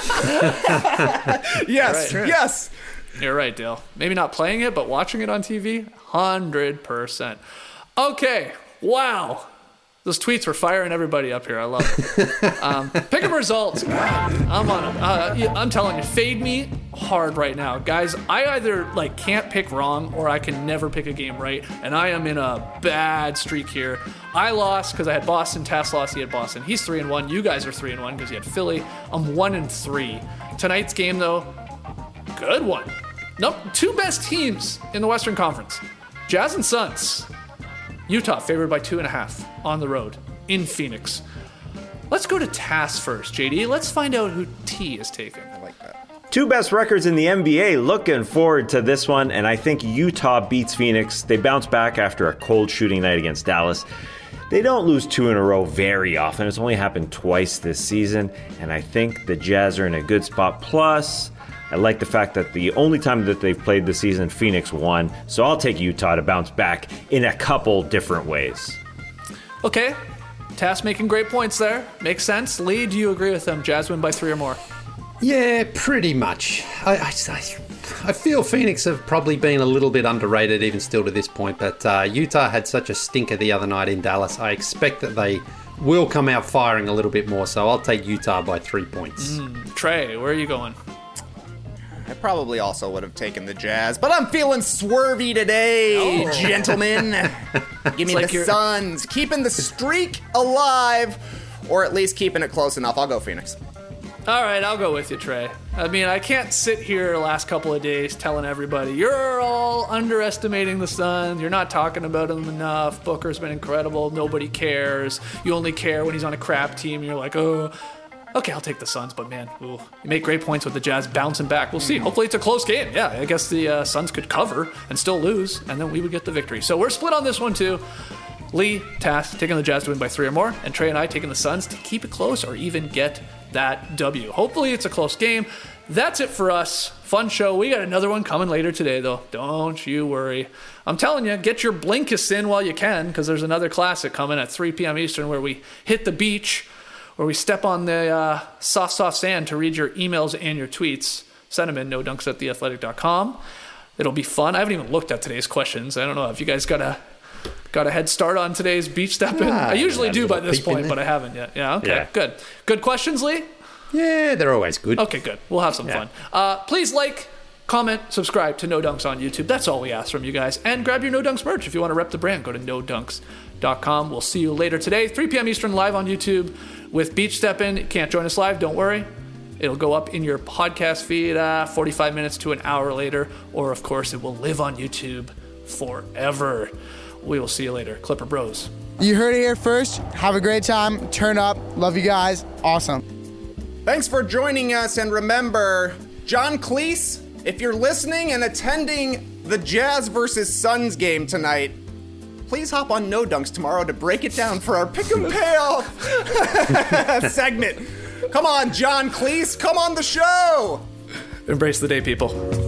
D: Yes,
C: Right.
D: yes.
C: You're right, Dale. Maybe not playing it, but watching it on T V, hundred percent. Okay, wow. Those tweets were firing everybody up here. I love it. Um, pick 'em results. God, I'm on. A, uh, yeah, I'm telling you, fade me hard right now, guys. I either like can't pick wrong or I can never pick a game right, and I am in a bad streak here. I lost because I had Boston. Tass lost. He had Boston. He's three and one. You guys are three and one because you had Philly. I'm one and three. Tonight's game though, good one. Nope, two best teams in the Western Conference, Jazz and Suns. Utah favored by two and a half on the road in Phoenix. Let's go to Tass first, J D. Let's find out who T is taking. I like that.
N: Two best records in the N B A. Looking forward to this one, and I think Utah beats Phoenix. They bounce back after a cold shooting night against Dallas. They don't lose two in a row very often. It's only happened twice this season, and I think the Jazz are in a good spot. Plus, I like the fact that the only time that they've played this season, Phoenix won. So I'll take Utah to bounce back in a couple different ways.
C: Okay, Tass making great points there. Makes sense. Lee, do you agree with them? Jazz win by three or more?
E: Yeah, pretty much. I, I, I- I feel Phoenix have probably been a little bit underrated even still to this point, but uh, Utah had such a stinker the other night in Dallas. I expect that they will come out firing a little bit more, so I'll take Utah by three points.
C: Mm, Trey, where are you going?
D: I probably also would have taken the Jazz, but I'm feeling swervy today,
C: Oh.
D: gentlemen. Give me
C: like
D: the
C: you're-
D: Suns, keeping the streak alive, or at least keeping it close enough. I'll go Phoenix.
C: All right, I'll go with you, Trey. I mean, I can't sit here the last couple of days telling everybody you're all underestimating the Suns. You're not talking about them enough. Booker's been incredible. Nobody cares. You only care when he's on a crap team. You're like, oh, okay, I'll take the Suns. But man, ooh, you make great points with the Jazz bouncing back. We'll see. Hopefully, it's a close game. Yeah, I guess the uh, Suns could cover and still lose, and then we would get the victory. So we're split on this one too. Lee, Tass taking the Jazz to win by three or more, and Trey and I taking the Suns to keep it close or even get that W. Hopefully it's a close game. That's it for us. Fun show. We got another one coming later today, though. Don't you worry. I'm telling you, get your Blinkist in while you can, because there's another classic coming at three p.m. Eastern where we hit the beach, where we step on the uh, soft, soft sand to read your emails and your tweets. Send them in, no dunks at the athletic dot com. It'll be fun. I haven't even looked at today's questions. I don't know if you guys got a got a head start on today's beach stepping.
E: Ah,
C: I usually
E: yeah,
C: do by
E: little
C: this
E: peep in
C: point,
E: there.
C: but I haven't yet. Yeah, okay,
E: Yeah.
C: good. Good questions, Lee?
E: Yeah, they're always good.
C: Okay, good. We'll have some
E: Yeah.
C: fun. Uh, please like, comment, subscribe to No Dunks on YouTube. That's all we ask from you guys. And grab your No Dunks merch if you want to rep the brand. Go to no dunks dot com. We'll see you later today, three p.m. Eastern, live on YouTube with Beach Steppin'. Can't join us live, don't worry. It'll go up in your podcast feed uh, forty-five minutes to an hour later. Or, of course, it will live on YouTube forever. We will see you later. Clipper Bros.
O: You heard it here first. Have a great time. Turn up. Love you guys. Awesome.
D: Thanks for joining us, and remember, John Cleese, if you're listening and attending the Jazz versus Suns game tonight, please hop on No Dunks tomorrow to break it down for our pick and payoff segment. Come on, John Cleese, come on the show.
C: Embrace the day, people.